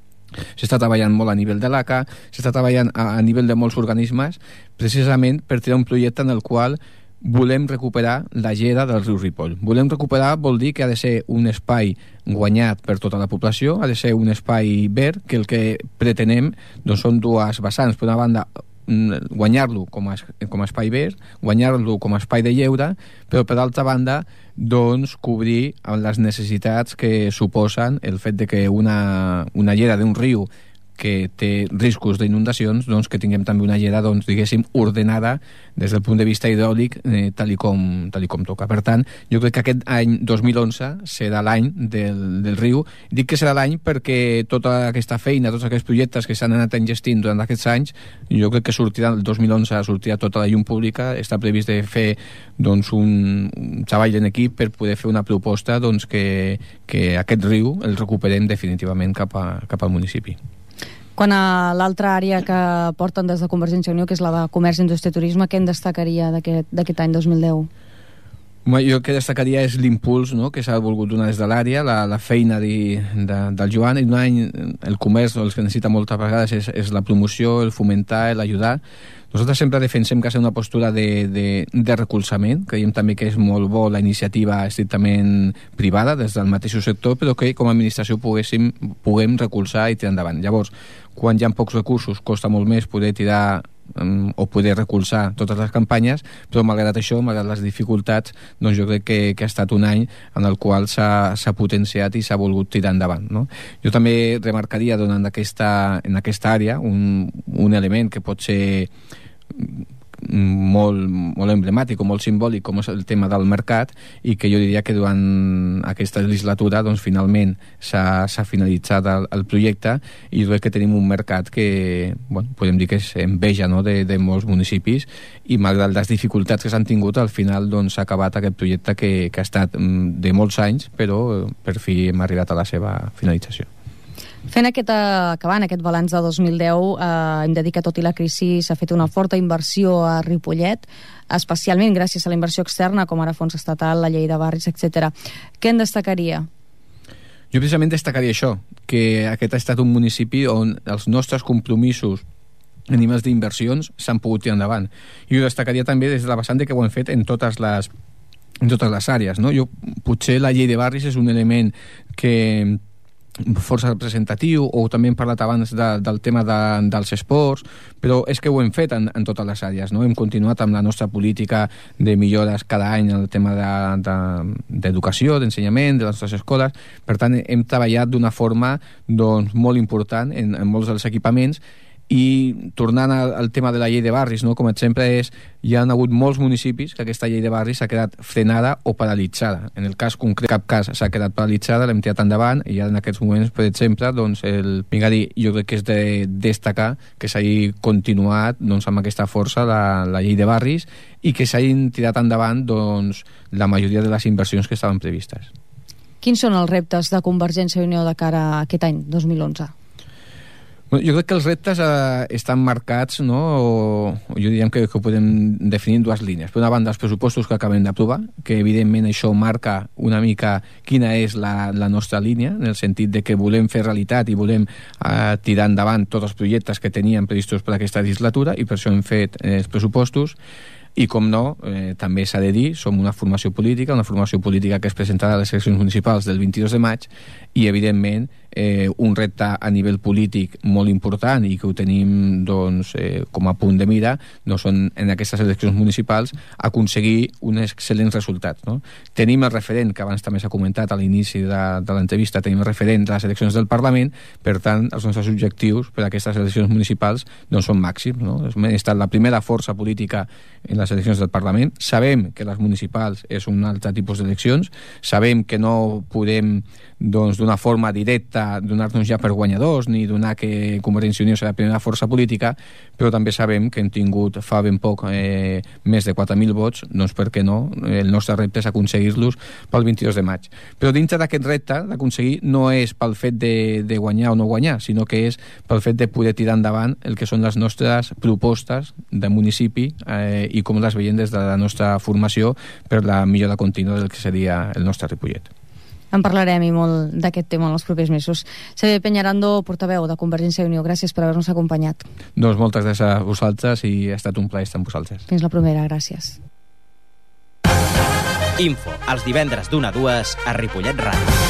S'està treballant molt a nivell de l'ACA, s'està treballant a nivell de molts organismes, precisament per tirar un projecte en el qual volem recuperar la llera del riu Ripoll. Volem recuperar vol dir que ha de ser un espai guanyat per tota la població, ha de ser un espai verd, que el que pretenem doncs, són dues vessants. Per una banda, guanyar-lo com a espai verd, guanyar-lo com a espai de lleure, però per altra banda doncs cobrir les necessitats que suposen el fet de que una llera d'un riu que té riscos d'inundacions, doncs que tinguem també una llera, doncs, diguéssim, ordenada des del punt de vista hidràulic tal i com toca. Per tant, jo crec que aquest any 2011 serà l'any del riu. Dic que serà l'any perquè tota aquesta feina, tots aquests projectes que s'han anat engestint durant aquests anys, jo crec que sortirà el 2011, sortirà tota la llum pública. Està previst de fer doncs, un treball en equip per poder fer una proposta doncs, que aquest riu el recuperem definitivament cap al municipi. Quan a l'altra àrea que porten des de Convergència i Unió, que és la de Comerç, Indústria i Turisme, què en destacaria d'aquest any 2010? Jo el que destacaria és l'impuls, no?, que s'ha volgut donar des de l'àrea, la feina del Joan. En un any el comerç el que necessita moltes vegades és la promoció, el fomentar, l'ajudar. Nosaltres sempre defensem que ha de ser una postura de recolzament. Creiem també que és molt bo la iniciativa estrictament privada des del mateix sector, però que com a administració puguem recolzar i tirar endavant. Llavors, quan hi ha pocs recursos costa molt més poder tirar o poder recolzar totes les campanyes, però malgrat això, malgrat les dificultats, doncs jo crec que ha estat un any en el qual s'ha potenciat i s'ha volgut tirar endavant, no? Jo també remarcaria en aquesta àrea un element que pot ser molt emblemàtic o molt simbòlic, com és el tema del mercat, i que jo diria que durant aquesta legislatura doncs finalment s'ha finalitzat el projecte, i crec que tenim un mercat que podem dir que és enveja, no?, de molts municipis, i malgrat les dificultats que s'han tingut, al final doncs s'ha acabat aquest projecte que ha estat de molts anys, però per fi hem arribat a la seva finalització. Acabant aquest balanç de 2010, hem de dir que tot i la crisi s'ha fet una forta inversió a Ripollet, especialment gràcies a la inversió externa, com ara fons estatal, la llei de barris, etc. Què en destacaria? Jo precisament destacaria això, que aquest ha estat un municipi on els nostres compromisos a nivells d'inversions s'han pogut tirar endavant. I ho destacaria també des de la vessant que ho hem fet en totes les àrees, no? Potser la llei de barris és un element que força representatiu, o també hem parlat abans del tema dels esports, però és que ho hem fet en totes les àrees, no? Hem continuat amb la nostra política de millores cada any en el tema d'educació, d'ensenyament, de les nostres escoles. Per tant, hem treballat d'una forma molt important en molts dels equipaments. I tornant al tema de la llei de barris, no? Com a exemple hi ha hagut molts municipis que aquesta llei de barris s'ha quedat frenada o paralitzada. En el cas concret, cap cas s'ha quedat paralitzada, l'hem tirat endavant, i ara en aquests moments, per exemple, jo crec que és de destacar que s'hagi continuat amb aquesta força la llei de barris i que s'hagin tirat endavant la majoria de les inversions que estaven previstes. Quins són els reptes de Convergència i Unió de cara a aquest any, 2011? Jo crec que els reptes estan marcats, no? O jo diríem que ho podem definir en dues línies. Per una banda, els pressupostos que acabem d'aprovar, que evidentment això marca una mica quina és la nostra línia, en el sentit de que volem fer realitat i volem tirar endavant tots els projectes que teníem previstos per aquesta legislatura, i per això hem fet els pressupostos. I com no, també s'ha de dir, som una formació política que es presentarà a les eleccions municipals del 22 de maig, i evidentment un repte a nivell polític molt important i que ho tenim com a punt de mira són en aquestes eleccions municipals aconseguir un excel·lent resultat, no? Tenim el referent, que abans també s'ha comentat a l'inici de l'entrevista, tenim el referent de les eleccions del Parlament, per tant els nostres objectius per a aquestes eleccions municipals són màxims, no? Hem estat la primera força política en les eleccions del Parlament, sabem que les municipals és un altre tipus d'eleccions, sabem que no podem d'una forma directa donar-nos ja per guanyadors ni donar que Convergència i Unió serà la primera força política, però també sabem que hem tingut fa ben poc més de 4.000 vots, doncs per què no? El nostre repte és aconseguir-los pel 22 de maig. Però dintre d'aquest repte d'aconseguir no és pel fet de guanyar o no guanyar, sinó que és pel fet de poder tirar endavant el que són les nostres propostes de municipi i com les veiem des de la nostra formació per la millora contínua del que seria el nostre Ripollet. En parlarem i molt d'aquest tema en els propers mesos. Xavier Peñarando, portaveu de Convergència i Unió, gràcies per haver-nos acompanyat. Doncs moltes gràcies a vosaltres i ha estat un plaer estar amb vosaltres. Fins la propera, gràcies. Info, els divendres d'1 a 2 a Ripollet Ràdio.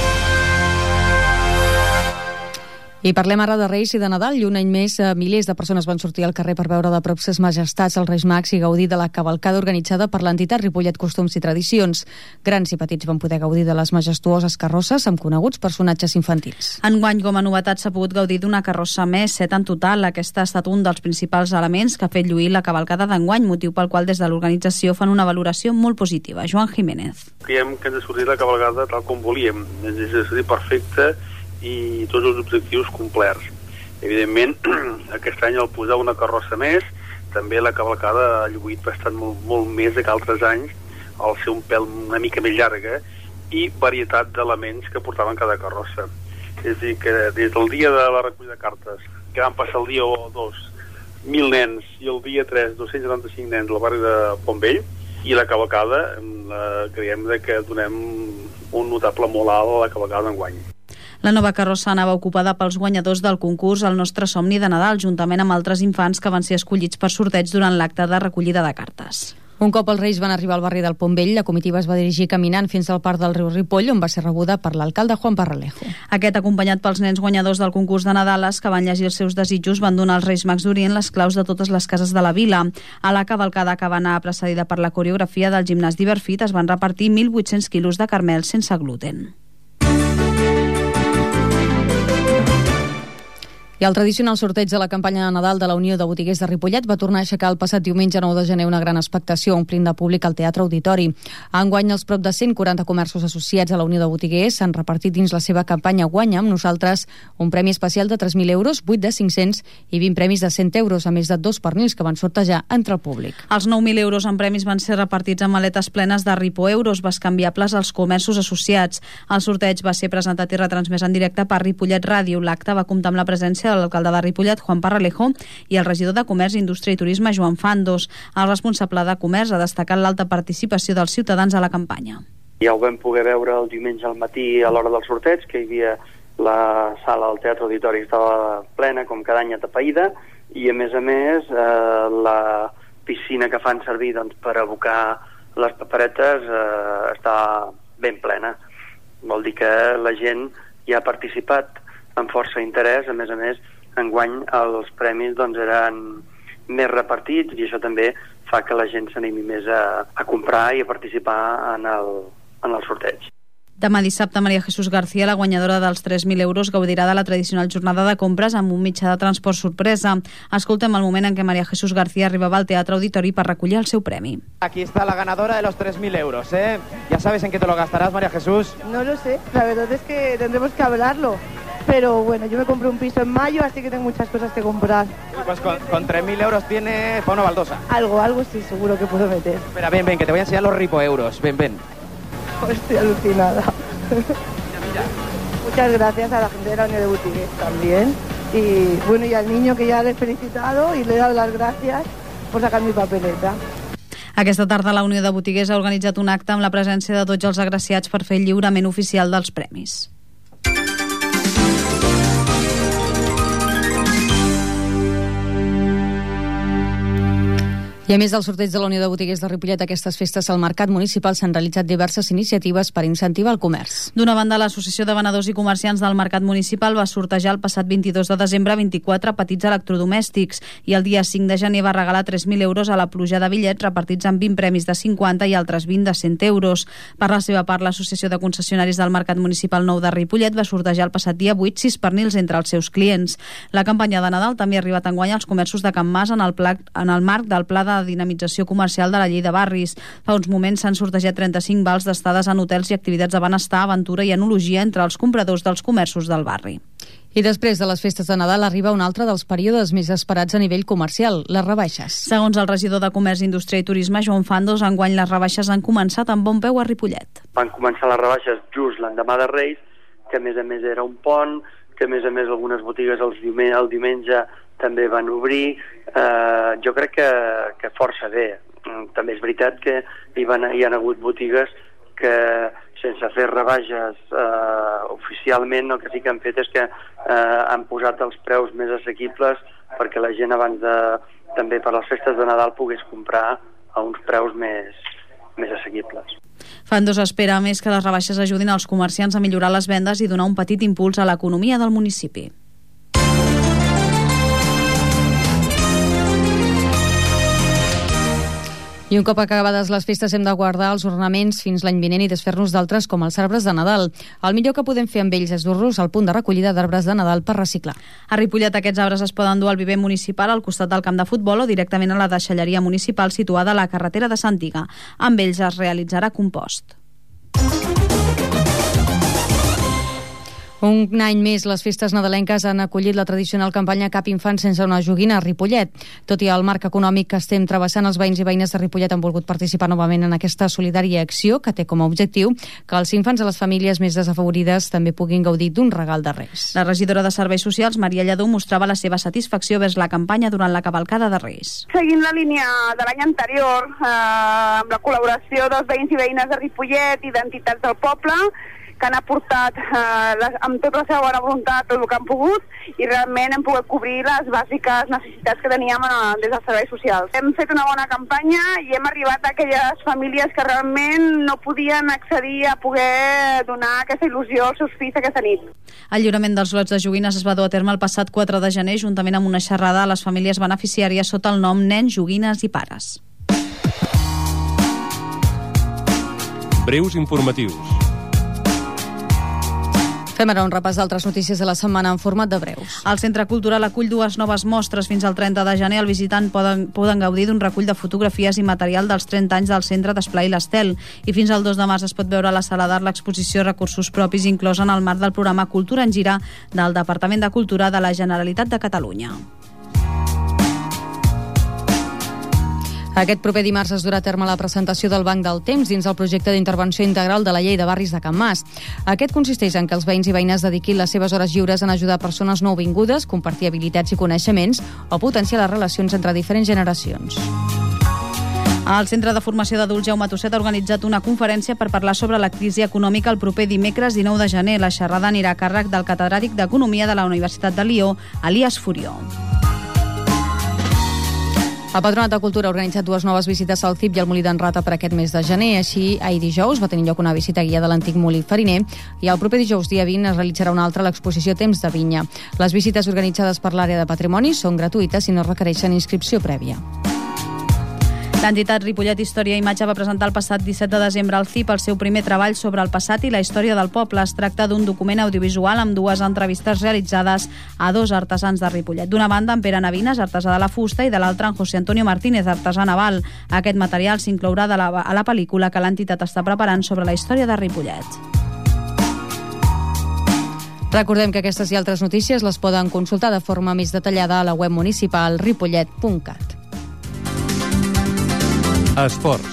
I parlem ara de Reis i de Nadal, i un any més milers de persones van sortir al carrer per veure de prop ses majestats els Reis Mags i gaudir de la cavalcada organitzada per l'entitat Ripollet Costums i Tradicions. Grans i petits van poder gaudir de les majestuoses carrosses amb coneguts personatges infantils. Enguany, com a novetat, s'ha pogut gaudir d'una carrossa més, 7 en total. Aquesta ha estat un dels principals elements que ha fet lluir la cavalcada d'enguany, motiu pel qual des de l'organització fan una valoració molt positiva. Joan Jiménez. Creiem que ens ha sortit la cavalcada tal com volíem. Ens ha sortit perfecte i tots els objectius complerts. Evidentment, aquest any al posar una carrossa més, també la cavalcada ha lluït bastant molt més que altres anys, al ser un pèl una mica més llarga, i varietat d'elements que portaven cada carrossa. És a dir, que des del dia de la recollida de cartes, que van passar el dia 2 1.000 nens, i el dia 3 275 nens al barri de Pontvell, i la cavalcada creiem que donem un notable molt alt a la cavalcada d'enguany. La nova carrossa anava ocupada pels guanyadors del concurs El nostre somni de Nadal, juntament amb altres infants que van ser escollits per sorteig durant l'acte de recollida de cartes. Un cop els Reis van arribar al barri del Pontvell, la comitiva es va dirigir caminant fins al parc del riu Ripoll, on va ser rebuda per l'alcalde Juan Parralejo. Aquest, acompanyat pels nens guanyadors del concurs de Nadales, que van llegir els seus desitjos, van donar als Reis Mags d'Orient les claus de totes les cases de la vila. A la cavalcada, que va anar precedida per la coreografia del gimnàs d'Iberfit, es van repartir 1.800 quilos de carmel sense gluten. I el tradicional sorteig de la campanya de Nadal de la Unió de Botiguers de Ripollet va tornar a aixecar el passat diumenge 9 de gener una gran expectació, omplint de públic al Teatre Auditori. Enguany, els prop de 140 comerços associats a la Unió de Botiguers s'han repartit dins la seva campanya Guanya amb nosaltres un premi especial de 3.000 euros, 8 de 500 i 20 premis de 100 euros, a més de 2 pernils que van sortejar entre el públic. Els 9.000 euros en premis van ser repartits en maletes plenes de ripoeuros bescanviables als comerços associats. El sorteig va ser presentat i retransmès en directe per Ripollet Ràdio. L'acte va comptar amb la presència de l'alcalde de Ripollet, Juan Parralejo, i el regidor de Comerç, Indústria i Turisme, Joan Fandos. El responsable de Comerç ha destacat l'alta participació dels ciutadans a la campanya. Ja ho vam poder veure el diumenge al matí a l'hora del sorteig, que hi havia la sala del Teatre Auditori estava plena, com cada any atapeïda, i a més la piscina que fan servir per abocar les paperetes està ben plena. Vol dir que la gent ja ha participat amb força interès. A més, enguany els premis eren més repartits i això també fa que la gent s'animi més a comprar i a participar en el sorteig. Demà dissabte, Maria Jesús García, la guanyadora dels 3.000 euros, gaudirà de la tradicional jornada de compres amb un mitjà de transport sorpresa. Escoltem el moment en què Maria Jesús García arribava al Teatre Auditori per recollir el seu premi. Aquí está la ganadora de los 3.000 euros, ¿eh? ¿Ya sabes en qué te lo gastarás, María Jesús? No lo sé, la verdad es que tendremos que hablarlo. Pero bueno, yo me compré un piso en mayo, así que tengo muchas cosas que comprar. Pues con 3.000 euros tiene para una baldosa. Algo sí, seguro que puedo meter. Espera, ven, que te voy a enseñar los ripoeuros. Ven. Estoy alucinada. Muchas gracias a la gente de la Unió de Botiguers también. Y bueno, y al niño que ya le he felicitado y le he dado las gracias por sacar mi papeleta. Aquesta tarda la Unió de Botiguers ha organitzat un acte amb la presència de tots els agraciats per fer el lliurament oficial dels premis. I a més del sorteig de la Unió de Botiguers de Ripollet, aquestes festes al Mercat Municipal s'han realitzat diverses iniciatives per incentivar el comerç. D'una banda, l'Associació de Venedors i Comerciants del Mercat Municipal va sortejar el passat 22 de desembre 24 petits electrodomèstics i el dia 5 de gener va regalar 3.000 euros a la pluja de bitllets repartits en 20 premis de 50 i altres 20 de 100 euros. Per la seva part, l'Associació de Concessionaris del Mercat Municipal Nou de Ripollet va sortejar el passat dia 8 6 pernils entre els seus clients. La campanya de Nadal també ha arribat enguany als comerços de Can Mas en el marc del Pla de Dinamització Comercial de la Llei de Barris. Fa uns moments s'han sortejat 35 vals d'estades en hotels i activitats de benestar, aventura i enologia entre els compradors dels comerços del barri. I després de les festes de Nadal arriba un altre dels períodes més esperats a nivell comercial, les rebaixes. Segons el regidor de Comerç, Indústria i Turisme, Joan Fandos, enguany les rebaixes han començat amb bon peu a Ripollet. Van començar les rebaixes just l'endemà de Reis, que a més era un pont, que a més algunes botigues el diumenge també van obrir. Jo crec que força bé. També és veritat que hi han hagut botigues que sense fer rebaixes oficialment el que sí que han fet és que han posat els preus més assequibles perquè la gent abans també per les festes de Nadal pogués comprar a uns preus més assequibles. Fandos espera, a més, que les rebaixes ajudin als comerciants a millorar les vendes i donar un petit impuls a l'economia del municipi. I un cop acabades les festes hem de guardar els ornaments fins l'any vinent i desfer-nos d'altres com els arbres de Nadal. El millor que podem fer amb ells és dur-los al punt de recollida d'arbres de Nadal per reciclar. A Ripollet aquests arbres es poden dur al viver municipal al costat del camp de futbol o directament a la deixalleria municipal situada a la carretera de Santiga. Amb ells es realitzarà compost. Un any més, les festes nadalenques han acollit la tradicional campanya Cap infant sense una joguina a Ripollet. Tot i el marc econòmic que estem travessant, els veïns i veïnes de Ripollet han volgut participar novament en aquesta solidària acció que té com a objectiu que els infants de les famílies més desafavorides també puguin gaudir d'un regal de Reis. La regidora de Serveis Socials, Maria Lladó, mostrava la seva satisfacció vers la campanya durant la cavalcada de Reis. Seguint la línia de l'any anterior, amb la col·laboració dels veïns i veïnes de Ripollet i d'entitats del poble, que han aportat amb tota la seva bona voluntat tot el que han pogut i realment hem pogut cobrir les bàsiques necessitats que teníem des dels serveis socials. Hem fet una bona campanya i hem arribat a aquelles famílies que realment no podien accedir a poder donar aquesta il·lusió als seus fills aquesta nit. El lliurament dels lots de joguines es va dur a terme el passat 4 de gener juntament amb una xerrada a les famílies beneficiàries sota el nom Nens, Joguines i Pares. Breus informatius. Fem ara un repàs d'altres notícies de la setmana en format de breus. El Centre Cultural acull 2 noves mostres. Fins al 30 de gener el visitant poden gaudir d'un recull de fotografies i material dels 30 anys del Centre d'Esplai l'Estel. I fins al 2 de març es pot veure a la Sala d'Art l'exposició Recursos Propis inclosa en el marc del programa Cultura en Gira del Departament de Cultura de la Generalitat de Catalunya. Aquest proper dimarts es durà a terme la presentació del Banc del Temps dins el projecte d'intervenció integral de la Llei de Barris de Can Mas. Aquest consisteix en que els veïns i veïnes dediquin les seves hores lliures en ajudar persones nouvingudes, compartir habilitats i coneixements o potenciar les relacions entre diferents generacions. El Centre de Formació d'Adults Jaume Tosset ha organitzat una conferència per parlar sobre la crisi econòmica el proper dimecres 19 de gener. La xerrada anirà a càrrec del catedràtic d'Economia de la Universitat de Lió, Elias Furió. El Patronat de Cultura ha organitzat 2 noves visites al CIP i al Molí d'en Rata per aquest mes de gener. Així, ahir dijous va tenir lloc una visita guiada a l'antic molí fariner i el proper dijous, dia 20, es realitzarà una altra a l'exposició Temps de Vinya. Les visites organitzades per l'àrea de patrimoni són gratuïtes i no requereixen inscripció prèvia. L'entitat Ripollet Història i Imatge va presentar el passat 17 de desembre al CIP el seu primer treball sobre el passat i la història del poble. Es tracta d'un document audiovisual amb 2 entrevistes realitzades a 2 artesans de Ripollet. D'una banda, en Pere Navines, artesà de la fusta, i de l'altra, en José Antonio Martínez, artesà naval. Aquest material s'inclourà a la pel·lícula que l'entitat està preparant sobre la història de Ripollet. Recordem que aquestes i altres notícies les poden consultar de forma més detallada a la web municipal ripollet.cat. Esports.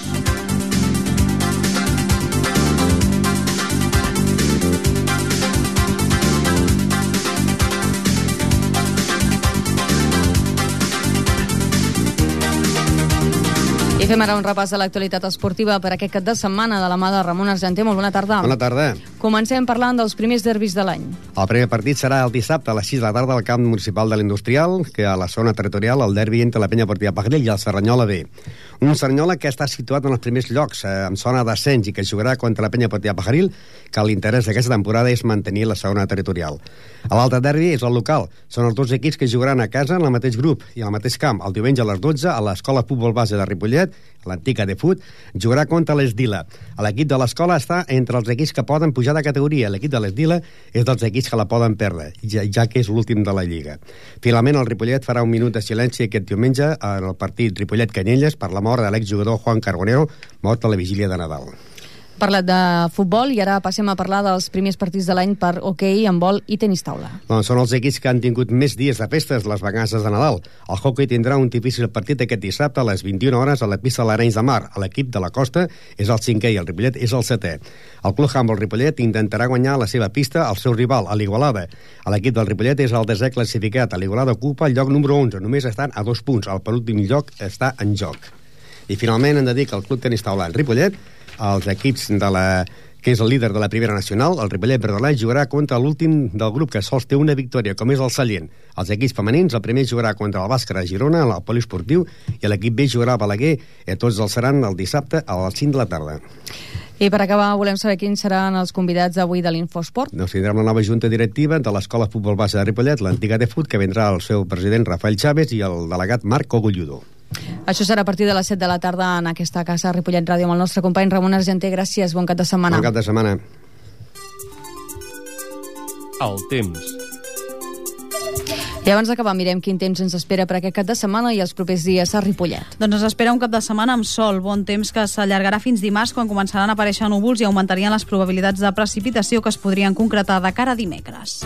I fem ara un repàs de l'actualitat esportiva per aquest cap de setmana de la mà de Ramon Argenter. Molt bona tarda. Bona tarda. Comencem parlant dels primers derbis de l'any. El primer partit serà el dissabte a les 6 de la tarda al camp municipal de l'Industrial, que a la zona territorial el derbi entre la Penya Esportiva Pajaril i el Cerdanyola B. Un Cerdanyola que està situat en els primers llocs, en zona d'ascens, i que jugarà contra la Penya Esportiva Pajaril, que l'interès d'aquesta temporada és mantenir la segona territorial. L'altre derbi és el local. Són els 2 equips que jugaran a casa en el mateix grup i al mateix camp. El diumenge a les 12 a l'Escola Futbol Base de Ripollet, l'antic ADFUT, jugarà contra l'Esdila. L'equip de l'escola està entre els equips que poden pujar de categoria. L'equip de l'Esdila és dels equips que la poden perdre, ja que és l'últim de la Lliga. Finalment, el Ripollet farà un minut de silenci aquest diumenge en el partit Ripollet-Canyelles per la mort de l'exjugador Juan Carbonero, mort a la vigília de Nadal. Parlat de futbol i ara passem a parlar dels primers partits de l'any per hoquei, handbol i tenis taula. Doncs són els equips que han tingut més dies de festes, les vacances de Nadal. El hoquei tindrà un difícil partit aquest dissabte a les 21 hores a la pista de l'Arenys de Mar. L'equip de la Costa és el 5è i el Ripollet és el 7è. El Club Handbol Ripollet intentarà guanyar a la seva pista el seu rival, a l'Igualada. L'equip del Ripollet és el 10è classificat. L'Igualada ocupa el lloc número 11, només estan a 2 punts. El penúltim lloc està en joc. I finalment hem de dir que el Club Tenis Taula Ripollet, els equips que és el líder de la primera nacional, el Ripollet Verdelà, jugarà contra l'últim del grup, que sols té una victòria, com és el Sallent. Els equips femenins, el primer jugarà contra el Bàscara a Girona, al poliesportiu, i l'equip B jugarà a Balaguer, i tots els seran el dissabte a les 5 de la tarda. I per acabar, volem saber quins seran els convidats d'avui de l'Infosport. Doncs tindrem la nova junta directiva de l'Escola Futbol Base de Ripollet, l'antiga ADFUT, que vendrà el seu president Rafael Chávez i el delegat Marc Cogolludo. Això serà a partir de les 7 de la tarda en aquesta casa Ripollet Ràdio amb el nostre company Ramon Argenter. Gràcies, bon cap de setmana. Bon cap de setmana. El temps. I abans d'acabar, mirem quin temps ens espera per aquest cap de setmana i els propers dies a Ripollet. Doncs ens espera un cap de setmana amb sol, bon temps que s'allargarà fins dimarts, quan començaran a aparèixer núvols i augmentarien les probabilitats de precipitació que es podrien concretar de cara a dimecres.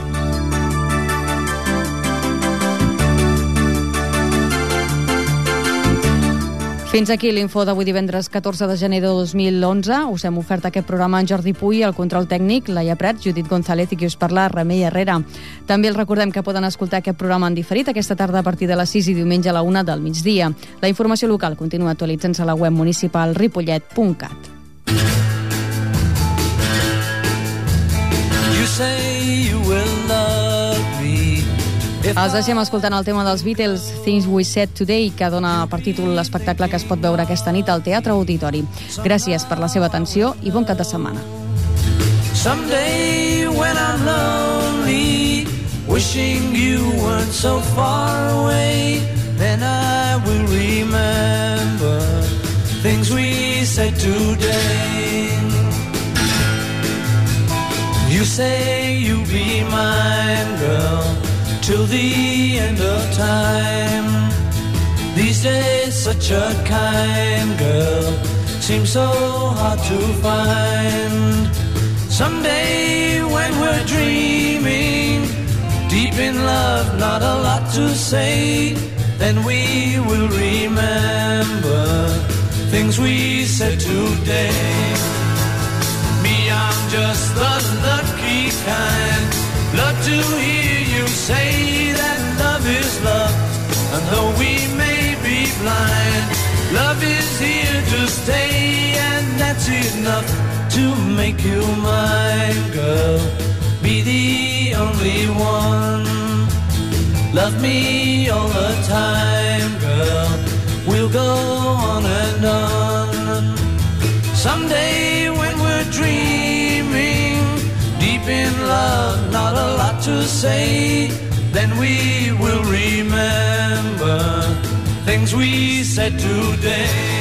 Fins aquí l'info d'avui divendres 14 de gener de 2011. Us hem ofert aquest programa en Jordi Puy, el control tècnic, Laia Prat, Judit González i qui us parla, Remei Herrera. També els recordem que poden escoltar aquest programa en diferit aquesta tarda a partir de les 6 i diumenge a la 1 del migdia. La informació local continua actualitzant-se a la web municipal ripollet.cat. You say you will love me. Els deixem escoltant el tema dels Beatles, Things We Said Today, que dona per títol l'espectacle que es pot veure aquesta nit al Teatre Auditori. Gràcies per la seva atenció i bon cap de setmana. Someday when I'm lonely, wishing you weren't so far away, then I will remember things we said today. You say you'll be mine, girl, till the end of time. These days such a kind girl seems so hard to find. Someday when we're dreaming, deep in love, not a lot to say, then we will remember things we said today. Me, I'm just the lucky kind, love to hear you say that love is love, and though we may be blind, love is here to stay, and that's enough to make you mine, girl. Be the only one, love me all the time, girl. go on and on. Someday when we're dreaming, deep in love, not a lot to say, then we will remember things we said today.